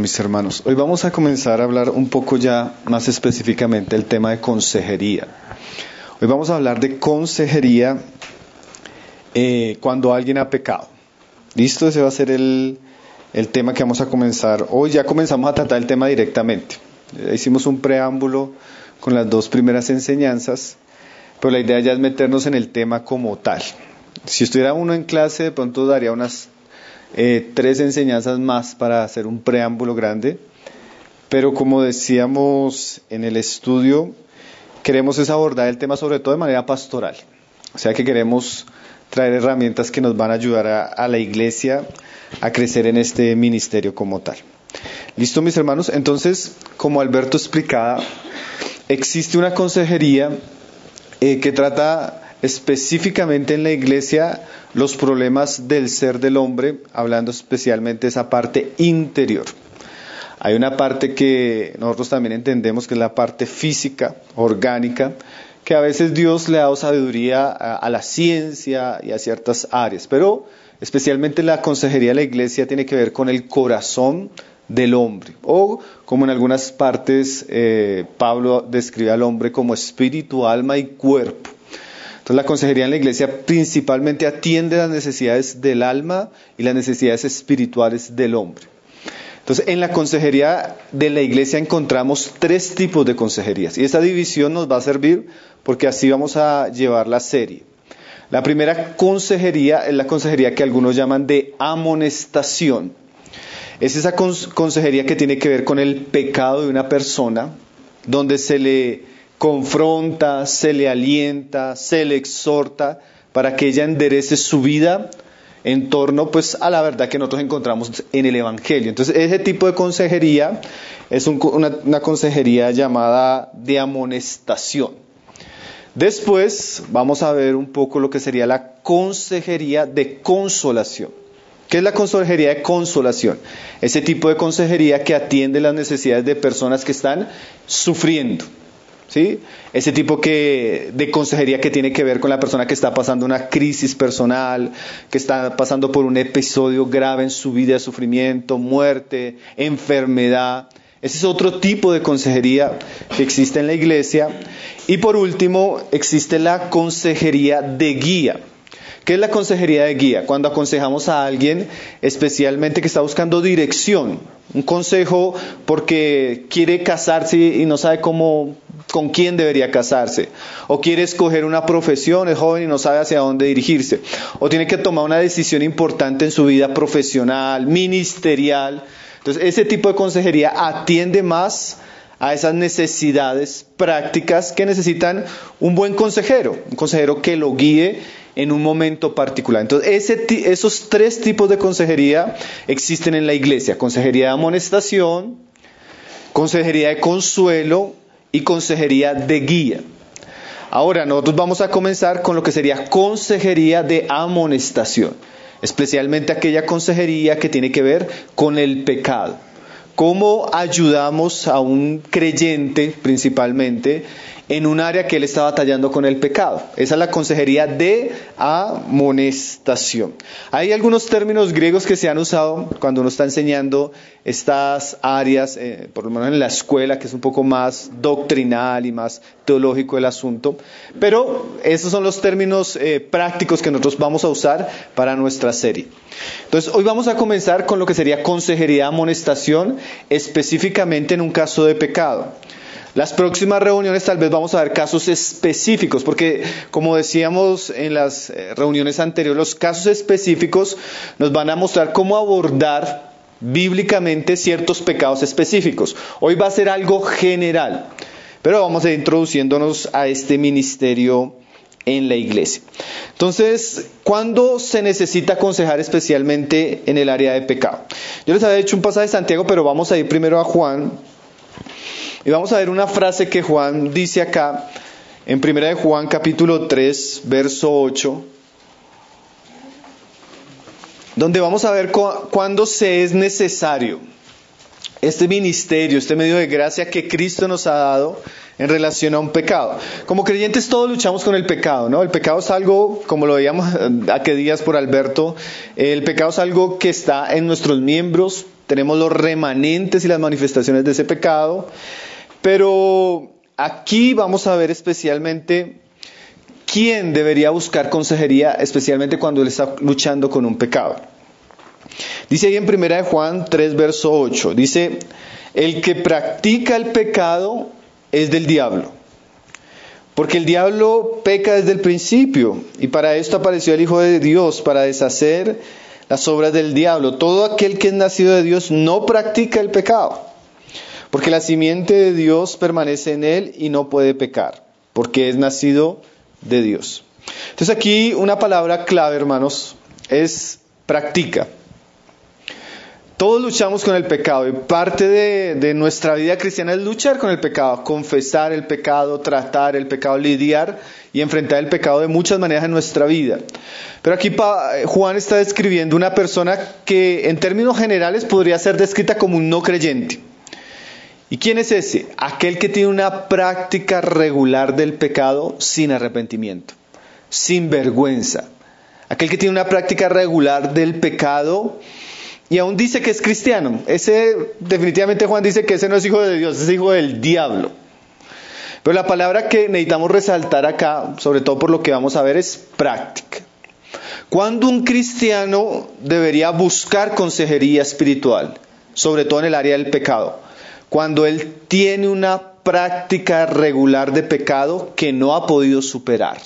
mis hermanos. Hoy vamos a comenzar a hablar un poco ya más específicamente del tema de consejería. Hoy vamos a hablar de consejería cuando alguien ha pecado. ¿Listo? Ese va a ser el tema que vamos a comenzar. Hoy ya comenzamos a tratar el tema directamente. Hicimos un preámbulo con las dos primeras enseñanzas, pero la idea ya es meternos en el tema como tal. Si estuviera uno en clase, de pronto daría unas 3 enseñanzas más para hacer un preámbulo grande, pero como decíamos en el estudio, queremos es abordar el tema sobre todo de manera pastoral, o sea que queremos traer herramientas que nos van a ayudar a la iglesia a crecer en este ministerio como tal. ¿Listo, mis hermanos? Entonces, como Alberto explicaba, existe una consejería que trata específicamente en la iglesia los problemas del ser del hombre, hablando especialmente de esa parte interior. Hay una parte que nosotros también entendemos que es la parte física, orgánica, que a veces Dios le ha dado sabiduría a la ciencia y a ciertas áreas, pero especialmente la consejería de la iglesia tiene que ver con el corazón del hombre, o como en algunas partes Pablo describe al hombre como espíritu, alma y cuerpo. Entonces la consejería en la iglesia principalmente atiende las necesidades del alma y las necesidades espirituales del hombre. Entonces en la consejería de la iglesia encontramos 3 tipos de consejerías, y esta división nos va a servir porque así vamos a llevar la serie. La primera consejería es la consejería que algunos llaman de amonestación. Es esa consejería que tiene que ver con el pecado de una persona, donde se le confronta, se le alienta, se le exhorta para que ella enderece su vida en torno pues a la verdad que nosotros encontramos en el Evangelio. Entonces ese tipo de consejería es una consejería llamada de amonestación. Después vamos a ver un poco lo que sería la consejería de consolación. ¿Qué es la consejería de consolación? Ese tipo de consejería que atiende las necesidades de personas que están sufriendo, ¿sí? Ese tipo de consejería que tiene que ver con la persona que está pasando una crisis personal, que está pasando por un episodio grave en su vida de sufrimiento, muerte, enfermedad. Ese es otro tipo de consejería que existe en la iglesia. Y por último, existe la consejería de guía. ¿Qué es la consejería de guía? Cuando aconsejamos a alguien, especialmente que está buscando dirección, un consejo porque quiere casarse y no sabe con quién debería casarse, o quiere escoger una profesión, es joven y no sabe hacia dónde dirigirse, o tiene que tomar una decisión importante en su vida profesional, ministerial. Entonces, ese tipo de consejería atiende más a esas necesidades prácticas que necesitan un buen consejero, un consejero que lo guíe en un momento particular. Entonces, esos 3 tipos de consejería existen en la iglesia: consejería de amonestación, consejería de consuelo y consejería de guía. Ahora, nosotros vamos a comenzar con lo que sería consejería de amonestación, especialmente aquella consejería que tiene que ver con el pecado. ¿Cómo ayudamos a un creyente principalmente en un área que él está batallando con el pecado? Esa es la consejería de amonestación. Hay algunos términos griegos que se han usado cuando uno está enseñando estas áreas, por lo menos en la escuela, que es un poco más doctrinal y más teológico el asunto, pero esos son los términos prácticos que nosotros vamos a usar para nuestra serie. Entonces, hoy vamos a comenzar con lo que sería consejería de amonestación, específicamente en un caso de pecado. Las próximas reuniones tal vez vamos a ver casos específicos, porque como decíamos en las reuniones anteriores, los casos específicos nos van a mostrar cómo abordar bíblicamente ciertos pecados específicos. Hoy va a ser algo general, pero vamos a ir introduciéndonos a este ministerio en la iglesia. Entonces, ¿cuándo se necesita aconsejar especialmente en el área de pecado? Yo les había hecho un pasaje de Santiago, pero vamos a ir primero a Juan. Y vamos a ver una frase que Juan dice acá, en 1 de Juan capítulo 3, verso 8, donde vamos a ver cuándo se es necesario este ministerio, este medio de gracia que Cristo nos ha dado en relación a un pecado. Como creyentes todos luchamos con el pecado, ¿no? El pecado es algo, como lo veíamos aquel días por Alberto, el pecado es algo que está en nuestros miembros, tenemos los remanentes y las manifestaciones de ese pecado, pero aquí vamos a ver especialmente quién debería buscar consejería, especialmente cuando él está luchando con un pecado. Dice ahí en 1 Juan 3, verso 8, dice, el que practica el pecado es del diablo, porque el diablo peca desde el principio, y para esto apareció el Hijo de Dios, para deshacer las obras del diablo. Todo aquel que es nacido de Dios no practica el pecado, porque la simiente de Dios permanece en él y no puede pecar, porque es nacido de Dios. Entonces aquí una palabra clave, hermanos, es practica. Todos luchamos con el pecado y parte de nuestra vida cristiana es luchar con el pecado, confesar el pecado, tratar el pecado, lidiar y enfrentar el pecado de muchas maneras en nuestra vida. Pero aquí Juan está describiendo una persona que en términos generales podría ser descrita como un no creyente. ¿Y quién es ese? Aquel que tiene una práctica regular del pecado sin arrepentimiento, sin vergüenza. Aquel que tiene una práctica regular del pecado y aún dice que es cristiano. Ese, definitivamente Juan dice que ese no es hijo de Dios, es hijo del diablo. Pero la palabra que necesitamos resaltar acá, sobre todo por lo que vamos a ver, es práctica. ¿Cuándo un cristiano debería buscar consejería espiritual? Sobre todo en el área del pecado. Cuando él tiene una práctica regular de pecado que no ha podido superar.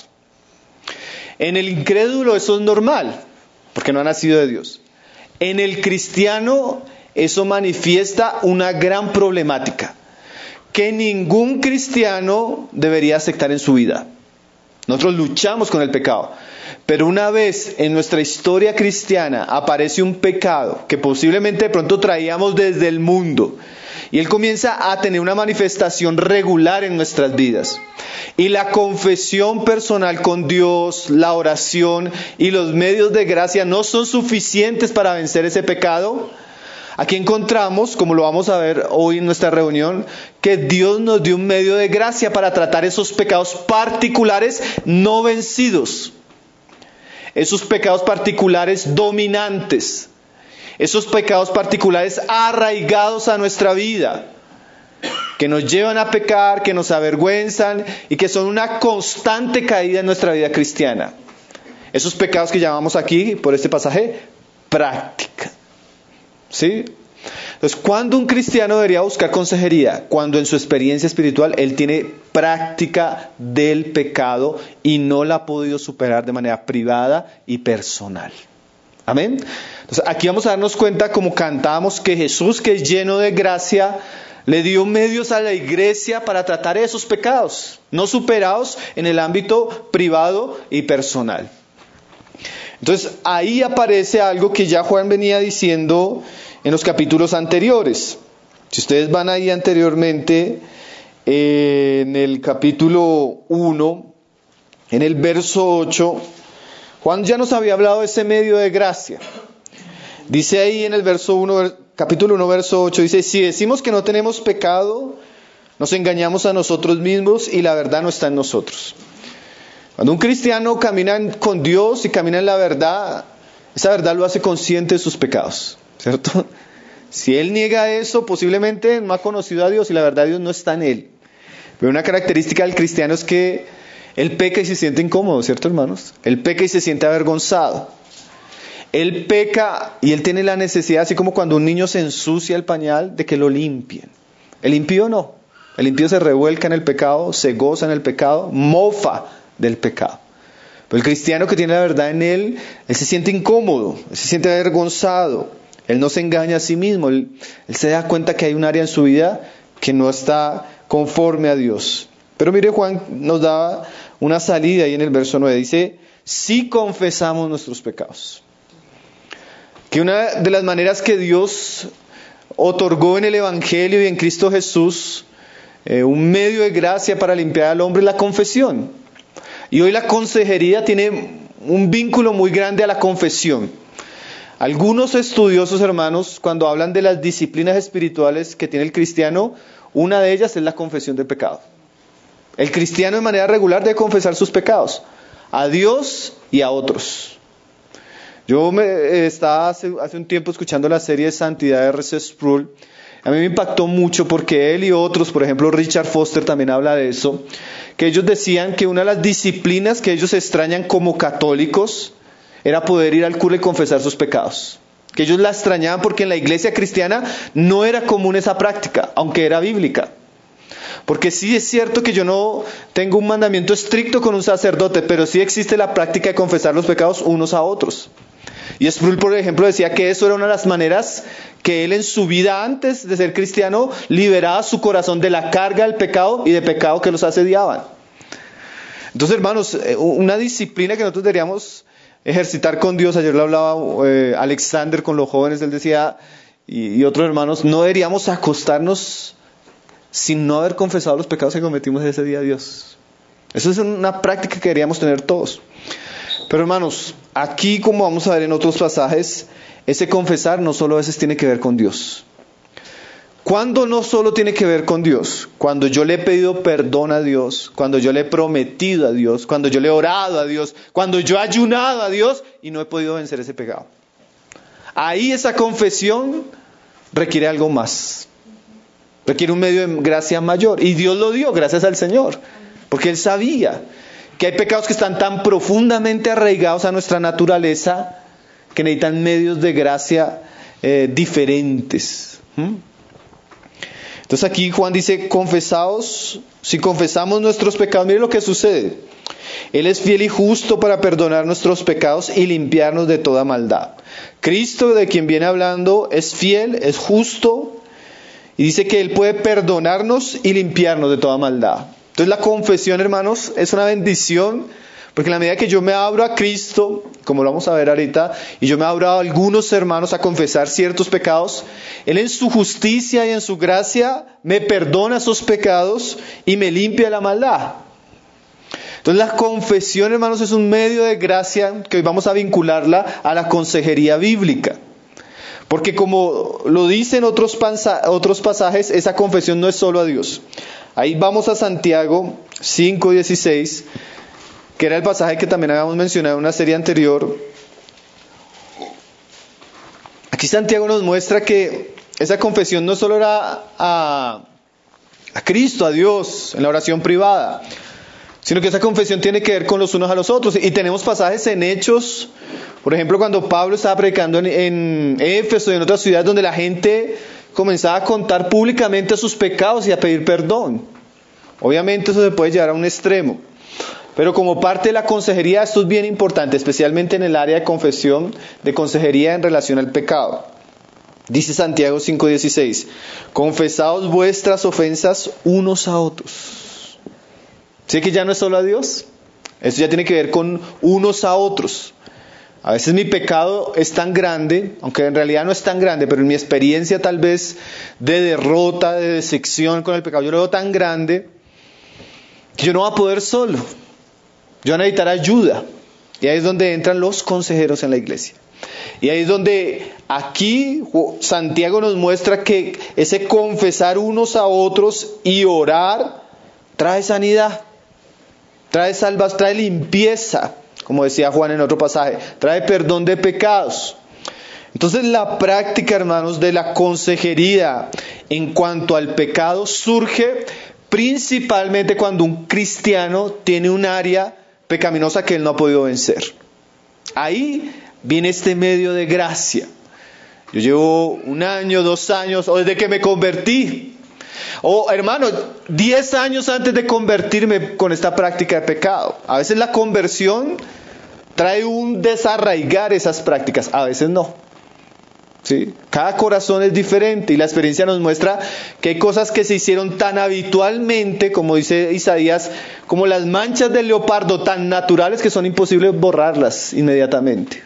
En el incrédulo eso es normal, porque no ha nacido de Dios. En el cristiano eso manifiesta una gran problemática que ningún cristiano debería aceptar en su vida. Nosotros luchamos con el pecado, pero una vez en nuestra historia cristiana aparece un pecado que posiblemente de pronto traíamos desde el mundo y él comienza a tener una manifestación regular en nuestras vidas. Y la confesión personal con Dios, la oración y los medios de gracia no son suficientes para vencer ese pecado. Aquí encontramos, como lo vamos a ver hoy en nuestra reunión, que Dios nos dio un medio de gracia para tratar esos pecados particulares no vencidos. Esos pecados particulares dominantes. Esos pecados particulares arraigados a nuestra vida, que nos llevan a pecar, que nos avergüenzan y que son una constante caída en nuestra vida cristiana. Esos pecados que llamamos aquí, por este pasaje, práctica. ¿Sí? Entonces, ¿cuándo un cristiano debería buscar consejería? Cuando en su experiencia espiritual él tiene práctica del pecado y no la ha podido superar de manera privada y personal. Amén. Entonces, aquí vamos a darnos cuenta, como cantábamos, que Jesús, que es lleno de gracia, le dio medios a la iglesia para tratar esos pecados, no superados en el ámbito privado y personal. Entonces, ahí aparece algo que ya Juan venía diciendo en los capítulos anteriores. Si ustedes van ahí anteriormente, en el capítulo 1, en el verso 8, Juan ya nos había hablado de ese medio de gracia. Dice ahí en el verso 1, capítulo 1, verso 8, dice, si decimos que no tenemos pecado, nos engañamos a nosotros mismos y la verdad no está en nosotros. Cuando un cristiano camina con Dios y camina en la verdad, esa verdad lo hace consciente de sus pecados, ¿cierto? Si él niega eso, posiblemente no ha conocido a Dios y la verdad de Dios no está en él. Pero una característica del cristiano es que él peca y se siente incómodo, ¿cierto, hermanos? Él peca y se siente avergonzado. Él peca y él tiene la necesidad, así como cuando un niño se ensucia el pañal, de que lo limpien. El impío no. El impío se revuelca en el pecado, se goza en el pecado, mofa del pecado. Pero el cristiano que tiene la verdad en él se siente incómodo, él se siente avergonzado. Él no se engaña a sí mismo. Él se da cuenta que hay un área en su vida que no está conforme a Dios. Pero mire, Juan nos da una salida ahí en el verso 9. Dice, si confesamos nuestros pecados. Que una de las maneras que Dios otorgó en el Evangelio y en Cristo Jesús, un medio de gracia para limpiar al hombre, es la confesión. Y hoy la consejería tiene un vínculo muy grande a la confesión. Algunos estudiosos, hermanos, cuando hablan de las disciplinas espirituales que tiene el cristiano, una de ellas es la confesión de pecado. El cristiano de manera regular debe confesar sus pecados a Dios y a otros. Yo estaba hace un tiempo escuchando la serie de Santidad de R.C. Sproul. A mí me impactó mucho porque él y otros, por ejemplo Richard Foster también habla de eso, que ellos decían que una de las disciplinas que ellos extrañan como católicos era poder ir al cura y confesar sus pecados. Que ellos la extrañaban porque en la iglesia cristiana no era común esa práctica, aunque era bíblica. Porque sí es cierto que yo no tengo un mandamiento estricto con un sacerdote, pero sí existe la práctica de confesar los pecados unos a otros. Y Sproul, por ejemplo, decía que eso era una de las maneras que él en su vida antes de ser cristiano liberaba su corazón de la carga del pecado y de pecado que los asediaban. Entonces, hermanos, una disciplina que nosotros deberíamos ejercitar con Dios. Ayer lo hablaba Alexander con los jóvenes, él decía, y otros hermanos, no deberíamos acostarnos sin no haber confesado los pecados que cometimos ese día a Dios. Eso es una práctica que deberíamos tener todos. Pero hermanos, aquí como vamos a ver en otros pasajes, ese confesar no solo a veces tiene que ver con Dios. ¿Cuándo no solo tiene que ver con Dios? Cuando yo le he pedido perdón a Dios, cuando yo le he prometido a Dios, cuando yo le he orado a Dios, cuando yo he ayunado a Dios y no he podido vencer ese pecado. Ahí esa confesión requiere algo más. Requiere un medio de gracia mayor. Y Dios lo dio, gracias al Señor. Porque Él sabía que hay pecados que están tan profundamente arraigados a nuestra naturaleza que necesitan medios de gracia diferentes. Entonces aquí Juan dice, confesaos, si confesamos nuestros pecados, mire lo que sucede. Él es fiel y justo para perdonar nuestros pecados y limpiarnos de toda maldad. Cristo, de quien viene hablando, es fiel, es justo, y dice que Él puede perdonarnos y limpiarnos de toda maldad. Entonces la confesión, hermanos, es una bendición, porque en la medida que yo me abro a Cristo, como lo vamos a ver ahorita, y yo me abro a algunos hermanos a confesar ciertos pecados, Él en su justicia y en su gracia me perdona esos pecados y me limpia de la maldad. Entonces la confesión, hermanos, es un medio de gracia que hoy vamos a vincularla a la consejería bíblica. Porque como lo dicen otros pasajes, esa confesión no es solo a Dios. Ahí vamos a Santiago 5:16, que era el pasaje que también habíamos mencionado en una serie anterior. Aquí Santiago nos muestra que esa confesión no solo era a Cristo, a Dios, en la oración privada, sino que esa confesión tiene que ver con los unos a los otros. Y tenemos pasajes en Hechos, por ejemplo, cuando Pablo estaba predicando en Éfeso y en otras ciudades donde la gente comenzaba a contar públicamente sus pecados y a pedir perdón. Obviamente eso se puede llevar a un extremo, pero como parte de la consejería esto es bien importante, especialmente en el área de confesión, de consejería en relación al pecado. Dice Santiago 5:16, confesaos vuestras ofensas unos a otros. ¿Sí que ya no es solo a Dios? Esto ya tiene que ver con unos a otros. A veces mi pecado es tan grande, aunque en realidad no es tan grande, pero en mi experiencia tal vez de derrota, de decepción con el pecado, yo lo veo tan grande que yo no voy a poder solo. Yo voy a necesitar ayuda. Y ahí es donde entran los consejeros en la iglesia. Y ahí es donde aquí Santiago nos muestra que ese confesar unos a otros y orar trae sanidad, trae salvación, trae limpieza. Como decía Juan en otro pasaje, trae perdón de pecados. Entonces la práctica, hermanos, de la consejería en cuanto al pecado surge principalmente cuando un cristiano tiene un área pecaminosa que él no ha podido vencer. Ahí viene este medio de gracia. Yo llevo 1 año, 2 años, o desde que me convertí, o hermano, 10 años antes de convertirme con esta práctica de pecado. A veces la conversión trae un desarraigar esas prácticas, a veces no. ¿Sí? Cada corazón es diferente y la experiencia nos muestra que hay cosas que se hicieron tan habitualmente, como dice Isaías, como las manchas del leopardo, tan naturales que son imposibles borrarlas inmediatamente.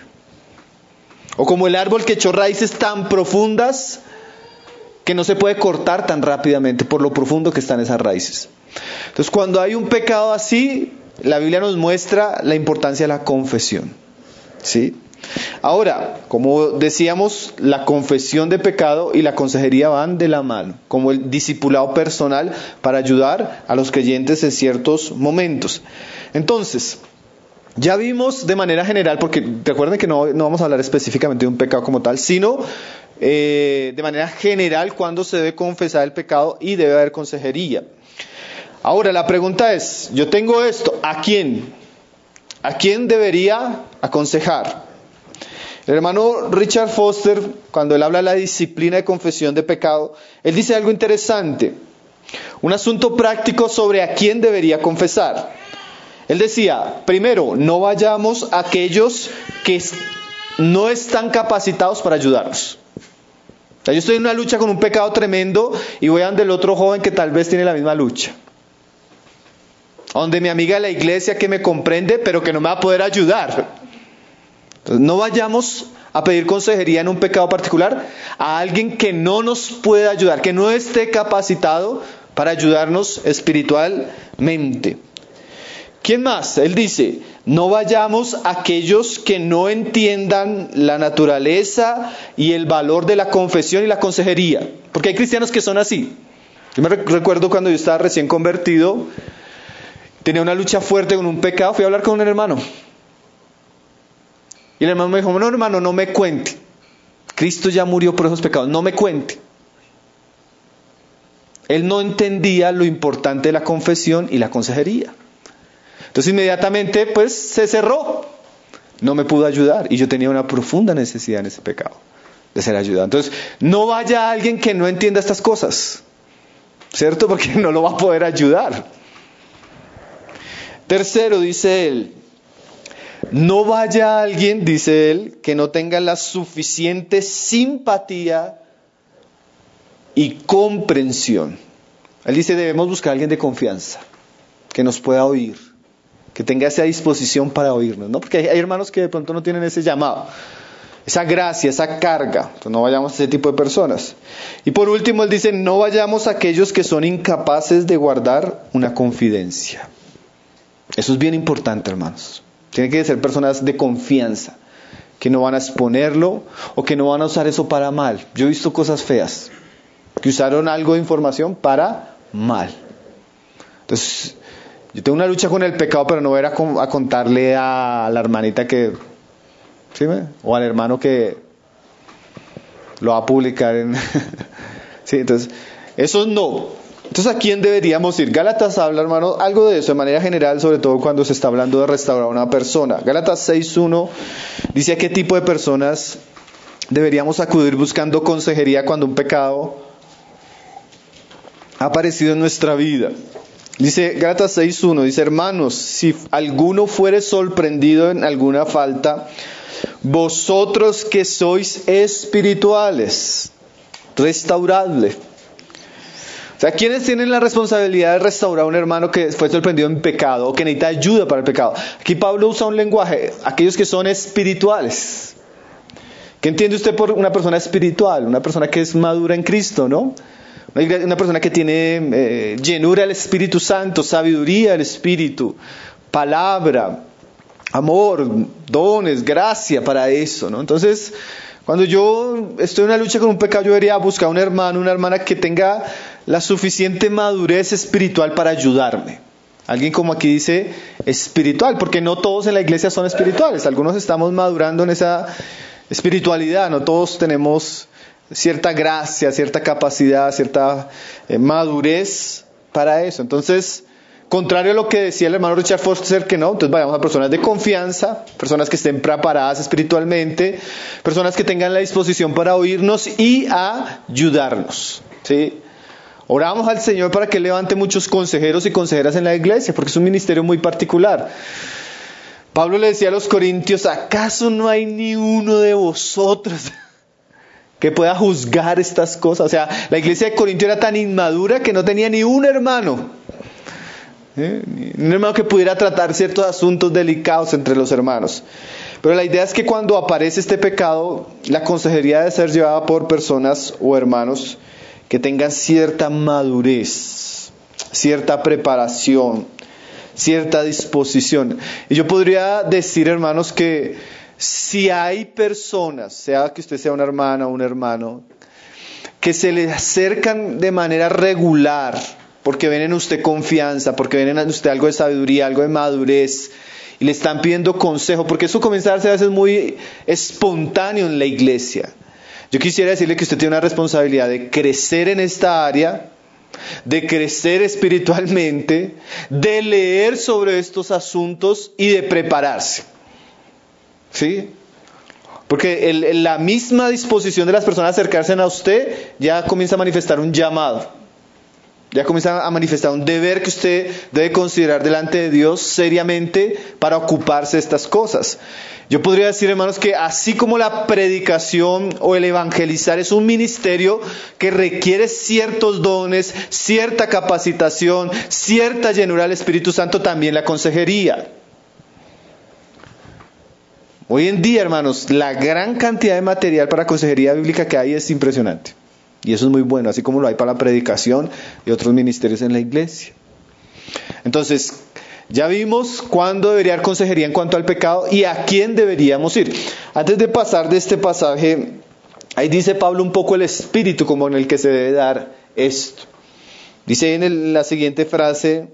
O como el árbol que echó raíces tan profundas que no se puede cortar tan rápidamente por lo profundo que están esas raíces. Entonces, cuando hay un pecado así, la Biblia nos muestra la importancia de la confesión. ¿Sí? Ahora, como decíamos, la confesión de pecado y la consejería van de la mano, como el discipulado personal para ayudar a los creyentes en ciertos momentos. Entonces, Ya vimos de manera general, porque recuerden que no vamos a hablar específicamente de un pecado como tal, sino de manera general cuándo se debe confesar el pecado y debe haber consejería. Ahora la pregunta es, yo tengo esto, ¿a quién? ¿A quién debería aconsejar? El hermano Richard Foster, cuando él habla de la disciplina de confesión de pecado, él dice algo interesante, un asunto práctico sobre a quién debería confesar. Él decía, primero, no vayamos a aquellos que no están capacitados para ayudarnos. O sea, yo estoy en una lucha con un pecado tremendo y voy a donde el otro joven que tal vez tiene la misma lucha. A donde mi amiga de la iglesia que me comprende, pero que no me va a poder ayudar. Entonces, no vayamos a pedir consejería en un pecado particular a alguien que no nos pueda ayudar, que no esté capacitado para ayudarnos espiritualmente. ¿Quién más? Él dice, no vayamos a aquellos que no entiendan la naturaleza y el valor de la confesión y la consejería. Porque hay cristianos que son así. Yo me recuerdo cuando yo estaba recién convertido, tenía una lucha fuerte con un pecado, fui a hablar con un hermano. Y el hermano me dijo, no hermano, no me cuente. Cristo ya murió por esos pecados, no me cuente. Él no entendía lo importante de la confesión y la consejería. Entonces inmediatamente pues se cerró, no me pudo ayudar y yo tenía una profunda necesidad en ese pecado de ser ayudado. Entonces no vaya a alguien que no entienda estas cosas, ¿cierto? Porque no lo va a poder ayudar. Tercero, dice él, no vaya a alguien, dice él, que no tenga la suficiente simpatía y comprensión. Él dice, debemos buscar a alguien de confianza, que nos pueda oír, que tenga esa disposición para oírnos, ¿no? Porque hay hermanos que de pronto no tienen ese llamado, esa gracia, esa carga. Entonces no vayamos a ese tipo de personas. Y por último, él dice, no vayamos a aquellos que son incapaces de guardar una confidencia. Eso es bien importante, hermanos. Tienen que ser personas de confianza, que no van a exponerlo o que no van a usar eso para mal. Yo he visto cosas feas, que usaron algo de información para mal. Entonces, yo tengo una lucha con el pecado, pero no voy a contarle a la hermanita que, ¿sí? O al hermano que lo va a publicar en... sí, entonces, eso no. Entonces, ¿a quién deberíamos ir? Gálatas habla, hermano, algo de eso de manera general, sobre todo cuando se está hablando de restaurar a una persona. Gálatas 6:1 dice a qué tipo de personas deberíamos acudir buscando consejería cuando un pecado ha aparecido en nuestra vida. Dice Gálatas 6:1, dice, hermanos, si alguno fuere sorprendido en alguna falta, vosotros que sois espirituales, restauradle. O sea, ¿quiénes tienen la responsabilidad de restaurar a un hermano que fue sorprendido en pecado o que necesita ayuda para el pecado? Aquí Pablo usa un lenguaje, aquellos que son espirituales. ¿Qué entiende usted por una persona espiritual? Una persona que es madura en Cristo, ¿no? Una persona que tiene llenura del Espíritu Santo, sabiduría del Espíritu, palabra, amor, dones, gracia para eso, ¿no? Entonces, cuando yo estoy en una lucha con un pecado, yo debería buscar un hermano, una hermana que tenga la suficiente madurez espiritual para ayudarme. Alguien como aquí dice espiritual, porque no todos en la iglesia son espirituales. Algunos estamos madurando en esa espiritualidad, no todos tenemos cierta gracia, cierta capacidad, cierta madurez para eso. Entonces, contrario a lo que decía el hermano Richard Foster, que no, entonces vayamos a personas de confianza, personas que estén preparadas espiritualmente, personas que tengan la disposición para oírnos y ayudarnos, ¿sí? Oramos al Señor para que levante muchos consejeros y consejeras en la iglesia, porque es un ministerio muy particular. Pablo le decía a los corintios, ¿acaso no hay ni uno de vosotros que pueda juzgar estas cosas? O sea, la iglesia de Corintio era tan inmadura que no tenía ni un hermano. Un hermano que pudiera tratar ciertos asuntos delicados entre los hermanos. Pero la idea es que cuando aparece este pecado, la consejería debe ser llevada por personas o hermanos que tengan cierta madurez, cierta preparación, cierta disposición. Y yo podría decir, hermanos, que si hay personas, sea que usted sea una hermana o un hermano, que se le acercan de manera regular, porque ven en usted confianza, porque ven en usted algo de sabiduría, algo de madurez, y le están pidiendo consejo, porque eso comienza a darse a veces muy espontáneo en la iglesia. Yo quisiera decirle que usted tiene una responsabilidad de crecer en esta área, de crecer espiritualmente, de leer sobre estos asuntos y de prepararse. ¿Sí? Porque la misma disposición de las personas a acercarse a usted ya comienza a manifestar un llamado. Ya comienza a manifestar un deber que usted debe considerar delante de Dios seriamente para ocuparse de estas cosas. Yo podría decir, hermanos, que así como la predicación o el evangelizar es un ministerio que requiere ciertos dones, cierta capacitación, cierta llenura del Espíritu Santo, también la consejería. Hoy en día, hermanos, la gran cantidad de material para consejería bíblica que hay es impresionante. Y eso es muy bueno, así como lo hay para la predicación y otros ministerios en la iglesia. Entonces, ya vimos cuándo debería haber consejería en cuanto al pecado y a quién deberíamos ir. Antes de pasar de este pasaje, ahí dice Pablo un poco el espíritu como en el que se debe dar esto. Dice en la siguiente frase: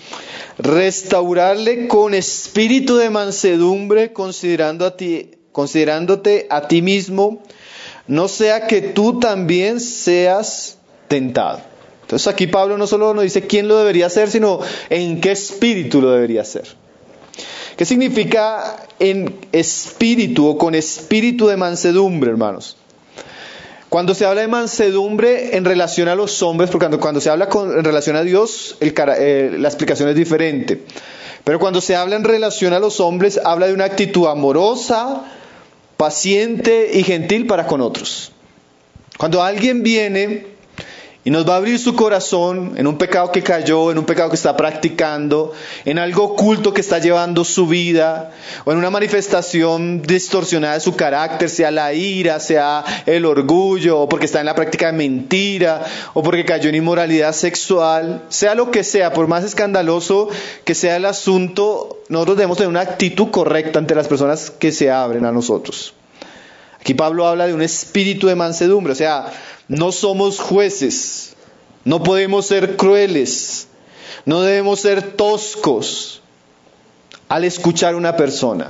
restaurarle con espíritu de mansedumbre, considerándote a ti mismo, no sea que tú también seas tentado. Entonces aquí Pablo no solo nos dice quién lo debería hacer, sino en qué espíritu lo debería hacer. ¿Qué significa en espíritu o con espíritu de mansedumbre, hermanos? Cuando se habla de mansedumbre en relación a los hombres, porque cuando se habla en relación a Dios, la explicación es diferente. Pero cuando se habla en relación a los hombres, habla de una actitud amorosa, paciente y gentil para con otros. Cuando alguien viene y nos va a abrir su corazón en un pecado que cayó, en un pecado que está practicando, en algo oculto que está llevando su vida, o en una manifestación distorsionada de su carácter, sea la ira, sea el orgullo, o porque está en la práctica de mentira, o porque cayó en inmoralidad sexual, sea lo que sea, por más escandaloso que sea el asunto, nosotros debemos tener una actitud correcta ante las personas que se abren a nosotros. Aquí Pablo habla de un espíritu de mansedumbre, o sea, no somos jueces, no podemos ser crueles, no debemos ser toscos al escuchar a una persona.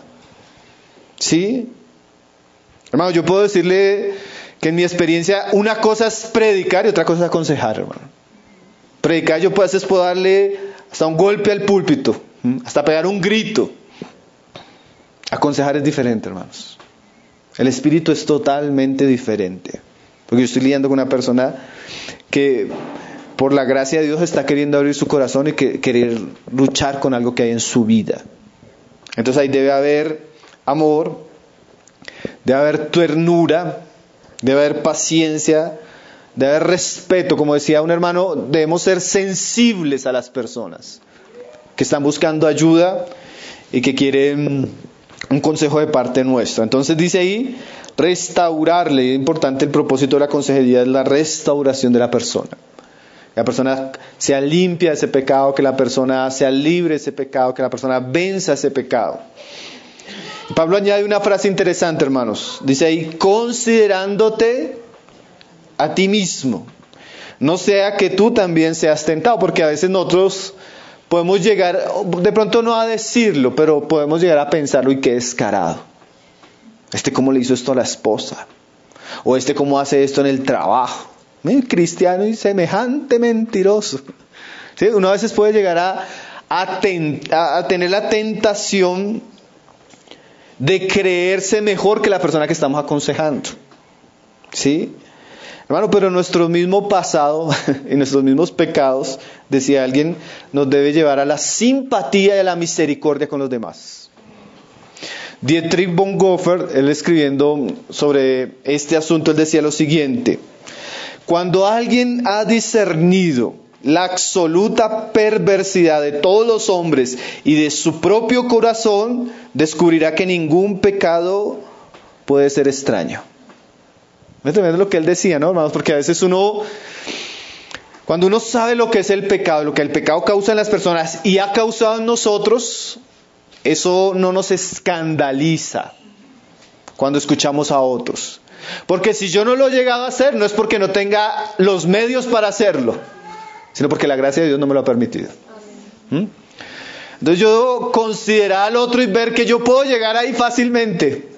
¿Sí? Hermano, yo puedo decirle que en mi experiencia una cosa es predicar y otra cosa es aconsejar, hermano. Predicar yo puedo darle hasta un golpe al púlpito, hasta pegar un grito. Aconsejar es diferente, hermanos. El espíritu es totalmente diferente. Porque yo estoy lidiando con una persona que por la gracia de Dios está queriendo abrir su corazón y querer luchar con algo que hay en su vida. Entonces ahí debe haber amor, debe haber ternura, debe haber paciencia, debe haber respeto. Como decía un hermano, debemos ser sensibles a las personas que están buscando ayuda y que quieren un consejo de parte nuestra. Entonces dice ahí, restaurarle. Es importante, el propósito de la consejería es la restauración de la persona. Que la persona sea limpia de ese pecado, que la persona sea libre de ese pecado, que la persona venza ese pecado. Y Pablo añade una frase interesante, hermanos. Dice ahí, considerándote a ti mismo. No sea que tú también seas tentado, porque a veces nosotros podemos llegar, de pronto no a decirlo, pero podemos llegar a pensarlo, y qué descarado. ¿Cómo le hizo esto a la esposa? O ¿cómo hace esto en el trabajo? Cristiano y semejante mentiroso. ¿Sí? Uno a veces puede llegar a tener la tentación de creerse mejor que la persona que estamos aconsejando. ¿Sí? Hermano, pero nuestro mismo pasado y nuestros mismos pecados, decía alguien, nos debe llevar a la simpatía y a la misericordia con los demás. Dietrich Bonhoeffer, él escribiendo sobre este asunto, él decía lo siguiente: cuando alguien ha discernido la absoluta perversidad de todos los hombres y de su propio corazón, descubrirá que ningún pecado puede ser extraño. Es lo que él decía, ¿no, hermanos? Porque a veces cuando uno sabe lo que es el pecado, lo que el pecado causa en las personas y ha causado en nosotros, eso no nos escandaliza cuando escuchamos a otros. Porque si yo no lo he llegado a hacer, no es porque no tenga los medios para hacerlo, sino porque la gracia de Dios no me lo ha permitido. Entonces yo debo considerar al otro y ver que yo puedo llegar ahí fácilmente.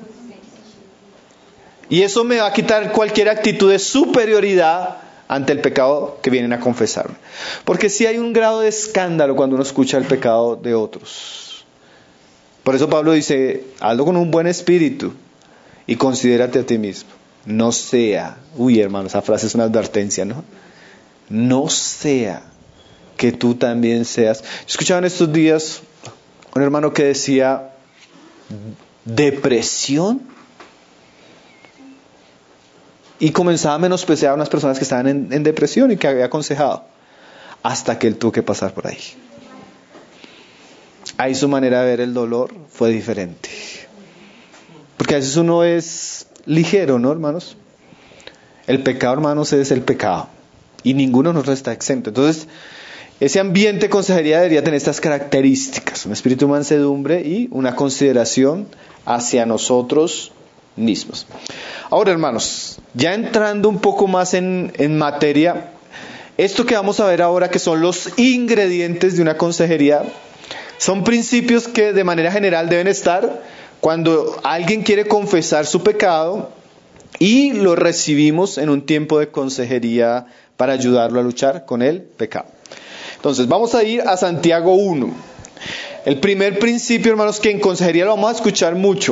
Y eso me va a quitar cualquier actitud de superioridad ante el pecado que vienen a confesarme. Porque sí hay un grado de escándalo cuando uno escucha el pecado de otros. Por eso Pablo dice, hazlo con un buen espíritu y considérate a ti mismo. No sea, hermano, esa frase es una advertencia, ¿no? No sea que tú también seas. Yo escuchaba en estos días un hermano que decía, ¿depresión? Y comenzaba a menospreciar a unas personas que estaban en depresión y que había aconsejado. Hasta que él tuvo que pasar por ahí. Ahí su manera de ver el dolor fue diferente. Porque a veces uno es ligero, ¿no, hermanos? El pecado, hermanos, es el pecado. Y ninguno de nosotros está exento. Entonces, ese ambiente de consejería debería tener estas características. Un espíritu de mansedumbre y una consideración hacia nosotros mismos. Ahora, hermanos, ya entrando un poco más en materia, esto que vamos a ver ahora, que son los ingredientes de una consejería, son principios que de manera general deben estar cuando alguien quiere confesar su pecado y lo recibimos en un tiempo de consejería para ayudarlo a luchar con el pecado. Entonces, vamos a ir a Santiago 1. El primer principio, hermanos, que en consejería lo vamos a escuchar mucho.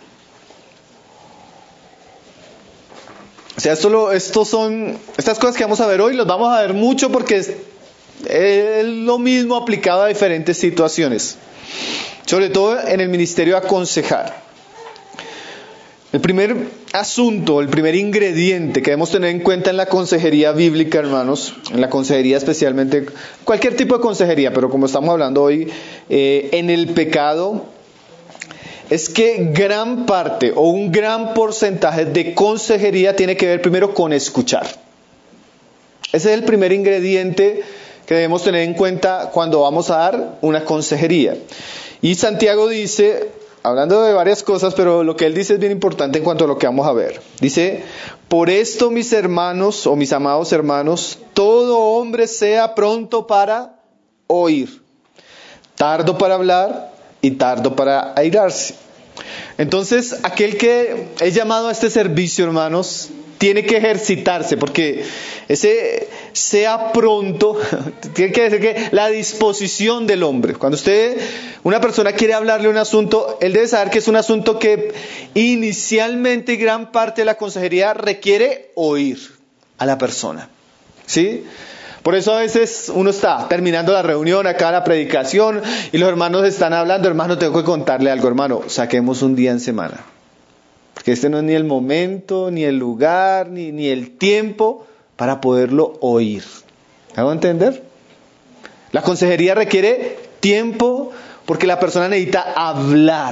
O sea, estas cosas que vamos a ver hoy, las vamos a ver mucho porque es lo mismo aplicado a diferentes situaciones. Sobre todo en el ministerio de aconsejar. El primer asunto, el primer ingrediente que debemos tener en cuenta en la consejería bíblica, hermanos, en la consejería especialmente, cualquier tipo de consejería, pero como estamos hablando hoy, en el pecado, es que gran parte o un gran porcentaje de consejería tiene que ver primero con escuchar. Ese es el primer ingrediente que debemos tener en cuenta cuando vamos a dar una consejería. Y Santiago dice, hablando de varias cosas, pero lo que él dice es bien importante en cuanto a lo que vamos a ver. Dice, por esto mis hermanos o mis amados hermanos, todo hombre sea pronto para oír, tardo para hablar y tardo para airarse. Entonces, aquel que es llamado a este servicio, hermanos, tiene que ejercitarse, porque ese sea pronto, tiene que decir que la disposición del hombre. Cuando una persona quiere hablarle un asunto, él debe saber que es un asunto que inicialmente gran parte de la consejería requiere oír a la persona. ¿Sí? Por eso a veces uno está terminando la reunión, acá la predicación, y los hermanos están hablando, hermano, tengo que contarle algo, hermano, saquemos un día en semana. Porque este no es ni el momento, ni el lugar, ni el tiempo para poderlo oír. ¿Me hago entender? La consejería requiere tiempo porque la persona necesita hablar.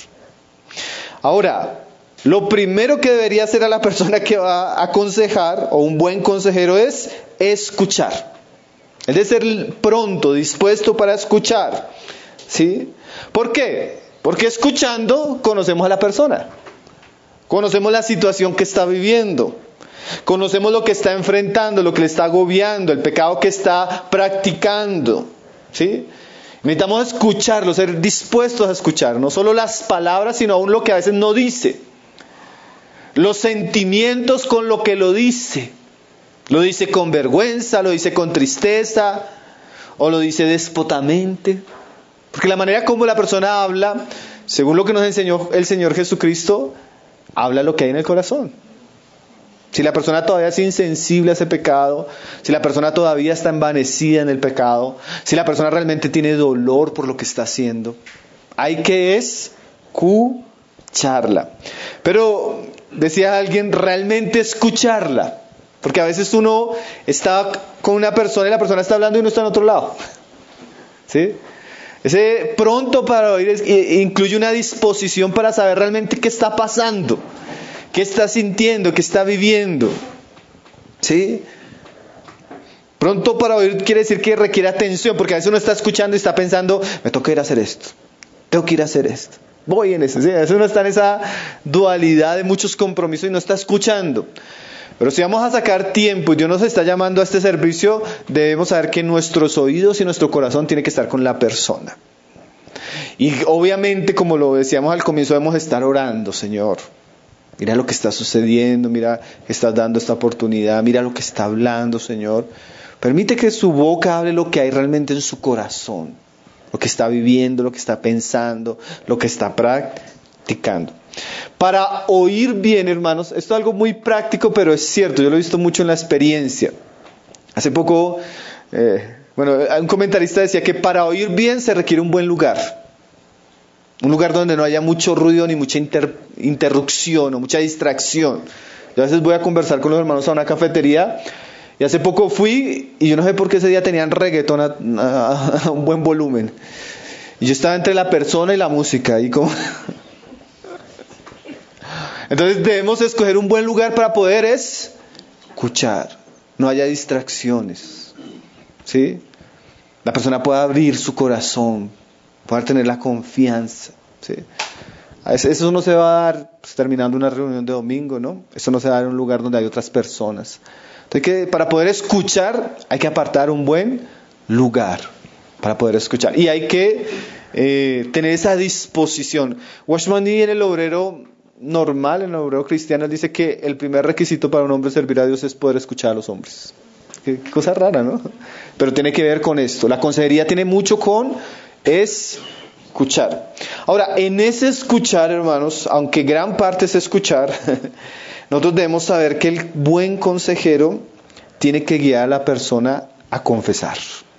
Ahora, lo primero que debería hacer a la persona que va a aconsejar, o un buen consejero, es escuchar. Es de ser pronto, dispuesto para escuchar. ¿Sí? ¿Por qué? Porque escuchando conocemos a la persona. Conocemos la situación que está viviendo. Conocemos lo que está enfrentando, lo que le está agobiando, el pecado que está practicando. ¿Sí? Necesitamos escucharlo, ser dispuestos a escuchar. No solo las palabras, sino aún lo que a veces no dice. Los sentimientos con lo que lo dice. Lo dice con vergüenza, lo dice con tristeza, o lo dice déspotamente. Porque la manera como la persona habla, según lo que nos enseñó el Señor Jesucristo, habla lo que hay en el corazón. Si la persona todavía es insensible a ese pecado, si la persona todavía está envanecida en el pecado, si la persona realmente tiene dolor por lo que está haciendo, hay que escucharla. Pero, decía alguien, realmente escucharla. Porque a veces uno está con una persona y la persona está hablando y uno está en otro lado. ¿Sí? Ese pronto para oír incluye una disposición para saber realmente qué está pasando, qué está sintiendo, qué está viviendo. ¿Sí? Pronto para oír quiere decir que requiere atención, porque a veces uno está escuchando y está pensando, me toca ir a hacer esto, tengo que ir a hacer esto, voy en eso. ¿Sí? A veces uno está en esa dualidad de muchos compromisos y no está escuchando. Pero si vamos a sacar tiempo y Dios nos está llamando a este servicio, debemos saber que nuestros oídos y nuestro corazón tienen que estar con la persona. Y obviamente, como lo decíamos al comienzo, debemos estar orando, Señor. Mira lo que está sucediendo, mira que estás dando esta oportunidad, mira lo que está hablando, Señor. Permite que su boca hable lo que hay realmente en su corazón, lo que está viviendo, lo que está pensando, lo que está practicando. Para oír bien, hermanos, esto es algo muy práctico, pero es cierto, yo lo he visto mucho en la experiencia. Hace poco, un comentarista decía que para oír bien se requiere un buen lugar. Un lugar donde no haya mucho ruido ni mucha interrupción o mucha distracción. Yo a veces voy a conversar con los hermanos a una cafetería y hace poco fui y yo no sé por qué ese día tenían reggaetón a un buen volumen. Y yo estaba entre la persona y la música y como... Entonces debemos escoger un buen lugar para poder escuchar. No haya distracciones. ¿Sí? La persona pueda abrir su corazón, pueda tener la confianza. ¿Sí? Eso no se va a dar terminando una reunión de domingo, ¿no? Eso no se va a dar en un lugar donde hay otras personas. Entonces, para poder escuchar hay que apartar un buen lugar para poder escuchar. Y hay que tener esa disposición. Watchman Nee, en el obrero normal, en el obrero cristiano, él dice que el primer requisito para un hombre servir a Dios es poder escuchar a los hombres. Qué cosa rara, ¿no? Pero tiene que ver con esto. La consejería tiene mucho con escuchar. Ahora, en ese escuchar, hermanos, aunque gran parte es escuchar, nosotros debemos saber que el buen consejero tiene que guiar a la persona a confesar.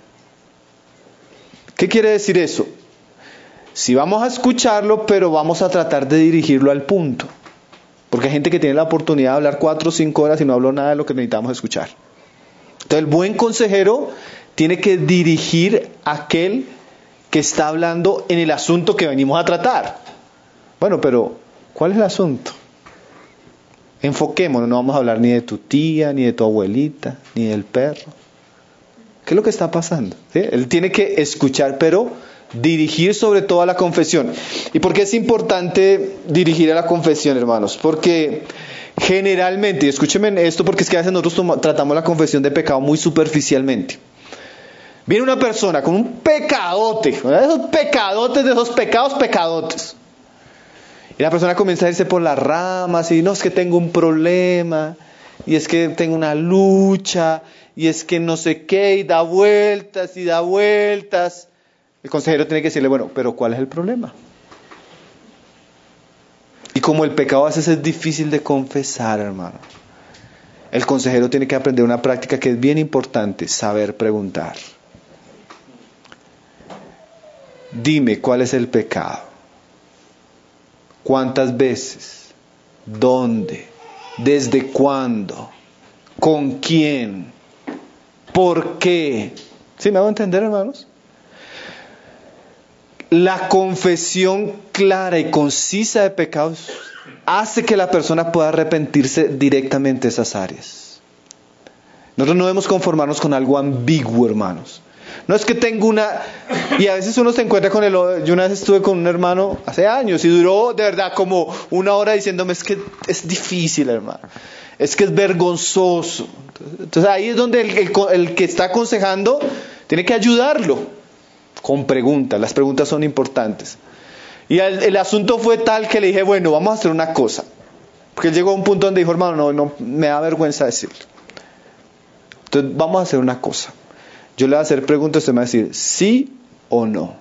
¿Qué quiere decir eso? Si vamos a escucharlo, pero vamos a tratar de dirigirlo al punto. Porque hay gente que tiene la oportunidad de hablar 4 o 5 horas y no habló nada de lo que necesitamos escuchar. Entonces el buen consejero tiene que dirigir a aquel que está hablando en el asunto que venimos a tratar. Bueno, pero ¿cuál es el asunto? Enfoquémonos, no vamos a hablar ni de tu tía, ni de tu abuelita, ni del perro. ¿Qué es lo que está pasando? ¿Sí? Él tiene que escuchar, pero dirigir sobre todo a la confesión. ¿Y por qué es importante dirigir a la confesión, hermanos? Porque generalmente, y escúchenme esto porque es que a veces nosotros tratamos la confesión de pecado muy superficialmente. Viene una persona con un pecadote, esos pecadotes de esos pecadotes. Y la persona comienza a irse por las ramas y no, es que tengo un problema, y es que tengo una lucha, y es que no sé qué, y da vueltas y da vueltas. El consejero tiene que decirle, bueno, pero ¿cuál es el problema? Y como el pecado a veces es difícil de confesar, hermano, el consejero tiene que aprender una práctica que es bien importante, saber preguntar. Dime, ¿cuál es el pecado? ¿Cuántas veces? ¿Dónde? ¿Desde cuándo? ¿Con quién? ¿Por qué? ¿Sí me hago entender, hermanos? La confesión clara y concisa de pecados hace que la persona pueda arrepentirse directamente de esas áreas. Nosotros no debemos conformarnos con algo ambiguo, hermanos. No es que tengo una... Y a veces uno se encuentra con el... Yo una vez estuve con un hermano hace años y duró de verdad como 1 hora diciéndome, es que es difícil, hermano. Es que es vergonzoso. Entonces ahí es donde el que está aconsejando tiene que ayudarlo con preguntas. Las preguntas son importantes. Y el asunto fue tal que le dije, bueno, vamos a hacer una cosa. Porque él llegó a un punto donde dijo, hermano, no, me da vergüenza decirlo. Entonces vamos a hacer una cosa. Yo le voy a hacer preguntas, usted me va a decir sí o no.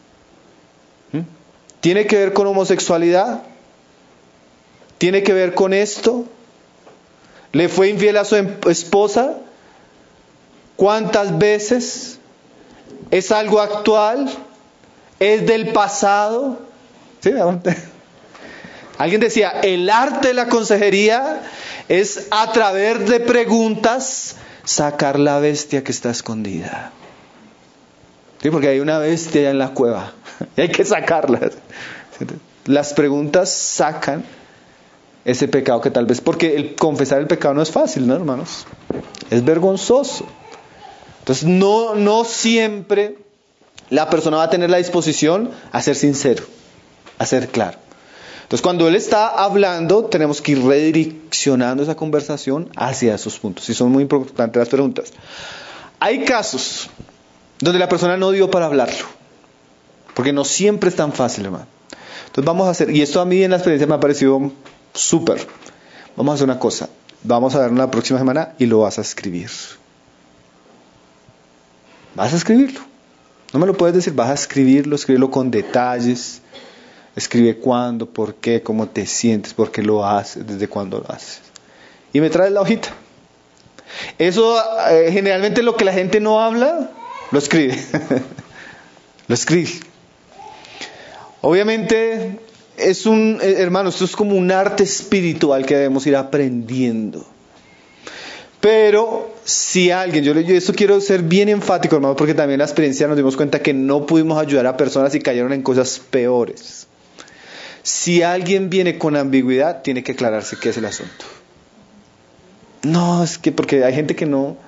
¿Tiene que ver con homosexualidad? ¿Tiene que ver con esto? ¿Le fue infiel a su esposa? ¿Cuántas veces? ¿Es algo actual? ¿Es del pasado? ¿Sí? Alguien decía, el arte de la consejería es a través de preguntas sacar la bestia que está escondida. Sí, porque hay una bestia allá en la cueva y hay que sacarla. Las preguntas sacan ese pecado que tal vez, porque el confesar el pecado no es fácil, ¿no, hermanos? Es vergonzoso. Entonces no siempre la persona va a tener la disposición a ser sincero, a ser claro. Entonces cuando él está hablando, tenemos que ir redireccionando esa conversación hacia esos puntos. Y son muy importantes las preguntas. Hay casos donde la persona no dio para hablarlo. Porque no siempre es tan fácil, hermano. Entonces vamos a hacer, y esto a mí en la experiencia me ha parecido súper. Vamos a hacer una cosa. Vamos a verlo la próxima semana y lo vas a escribir. Vas a escribirlo. No me lo puedes decir, vas a escribirlo con detalles. Escribe cuándo, por qué, cómo te sientes, por qué lo haces, desde cuándo lo haces. Y me traes la hojita. Eso generalmente lo que la gente no habla, lo escribe. Lo escribe. Obviamente hermano, esto es como un arte espiritual que debemos ir aprendiendo. Pero si alguien, yo esto quiero ser bien enfático, hermano, porque también en la experiencia nos dimos cuenta que no pudimos ayudar a personas y cayeron en cosas peores. Si alguien viene con ambigüedad, tiene que aclararse qué es el asunto. No, es que porque hay gente que no,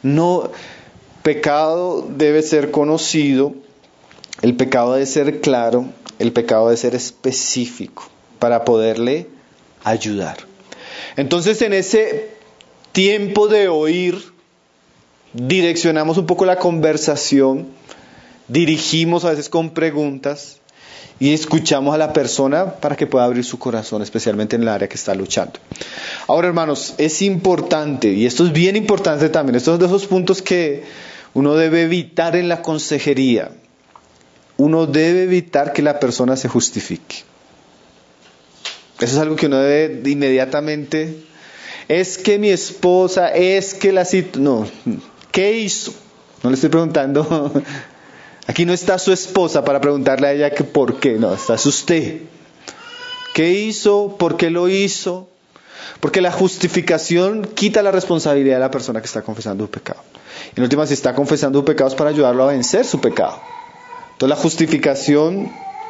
pecado debe ser conocido, el pecado debe ser claro, el pecado debe ser específico para poderle ayudar. Entonces en ese tiempo de oír, direccionamos un poco la conversación, dirigimos a veces con preguntas y escuchamos a la persona para que pueda abrir su corazón, especialmente en el área que está luchando. Ahora, hermanos, es importante, y esto es bien importante también, estos son de esos puntos que uno debe evitar en la consejería. Uno debe evitar que la persona se justifique. Eso es algo que uno debe inmediatamente. Es que mi esposa, es que la situación. No, ¿qué hizo? No le estoy preguntando. Aquí no está su esposa para preguntarle a ella que por qué. No, está usted. ¿Qué hizo? ¿Por qué lo hizo? Porque la justificación quita la responsabilidad de la persona que está confesando un pecado. Y en última, si está confesando un pecado es para ayudarlo a vencer su pecado. Entonces la justificación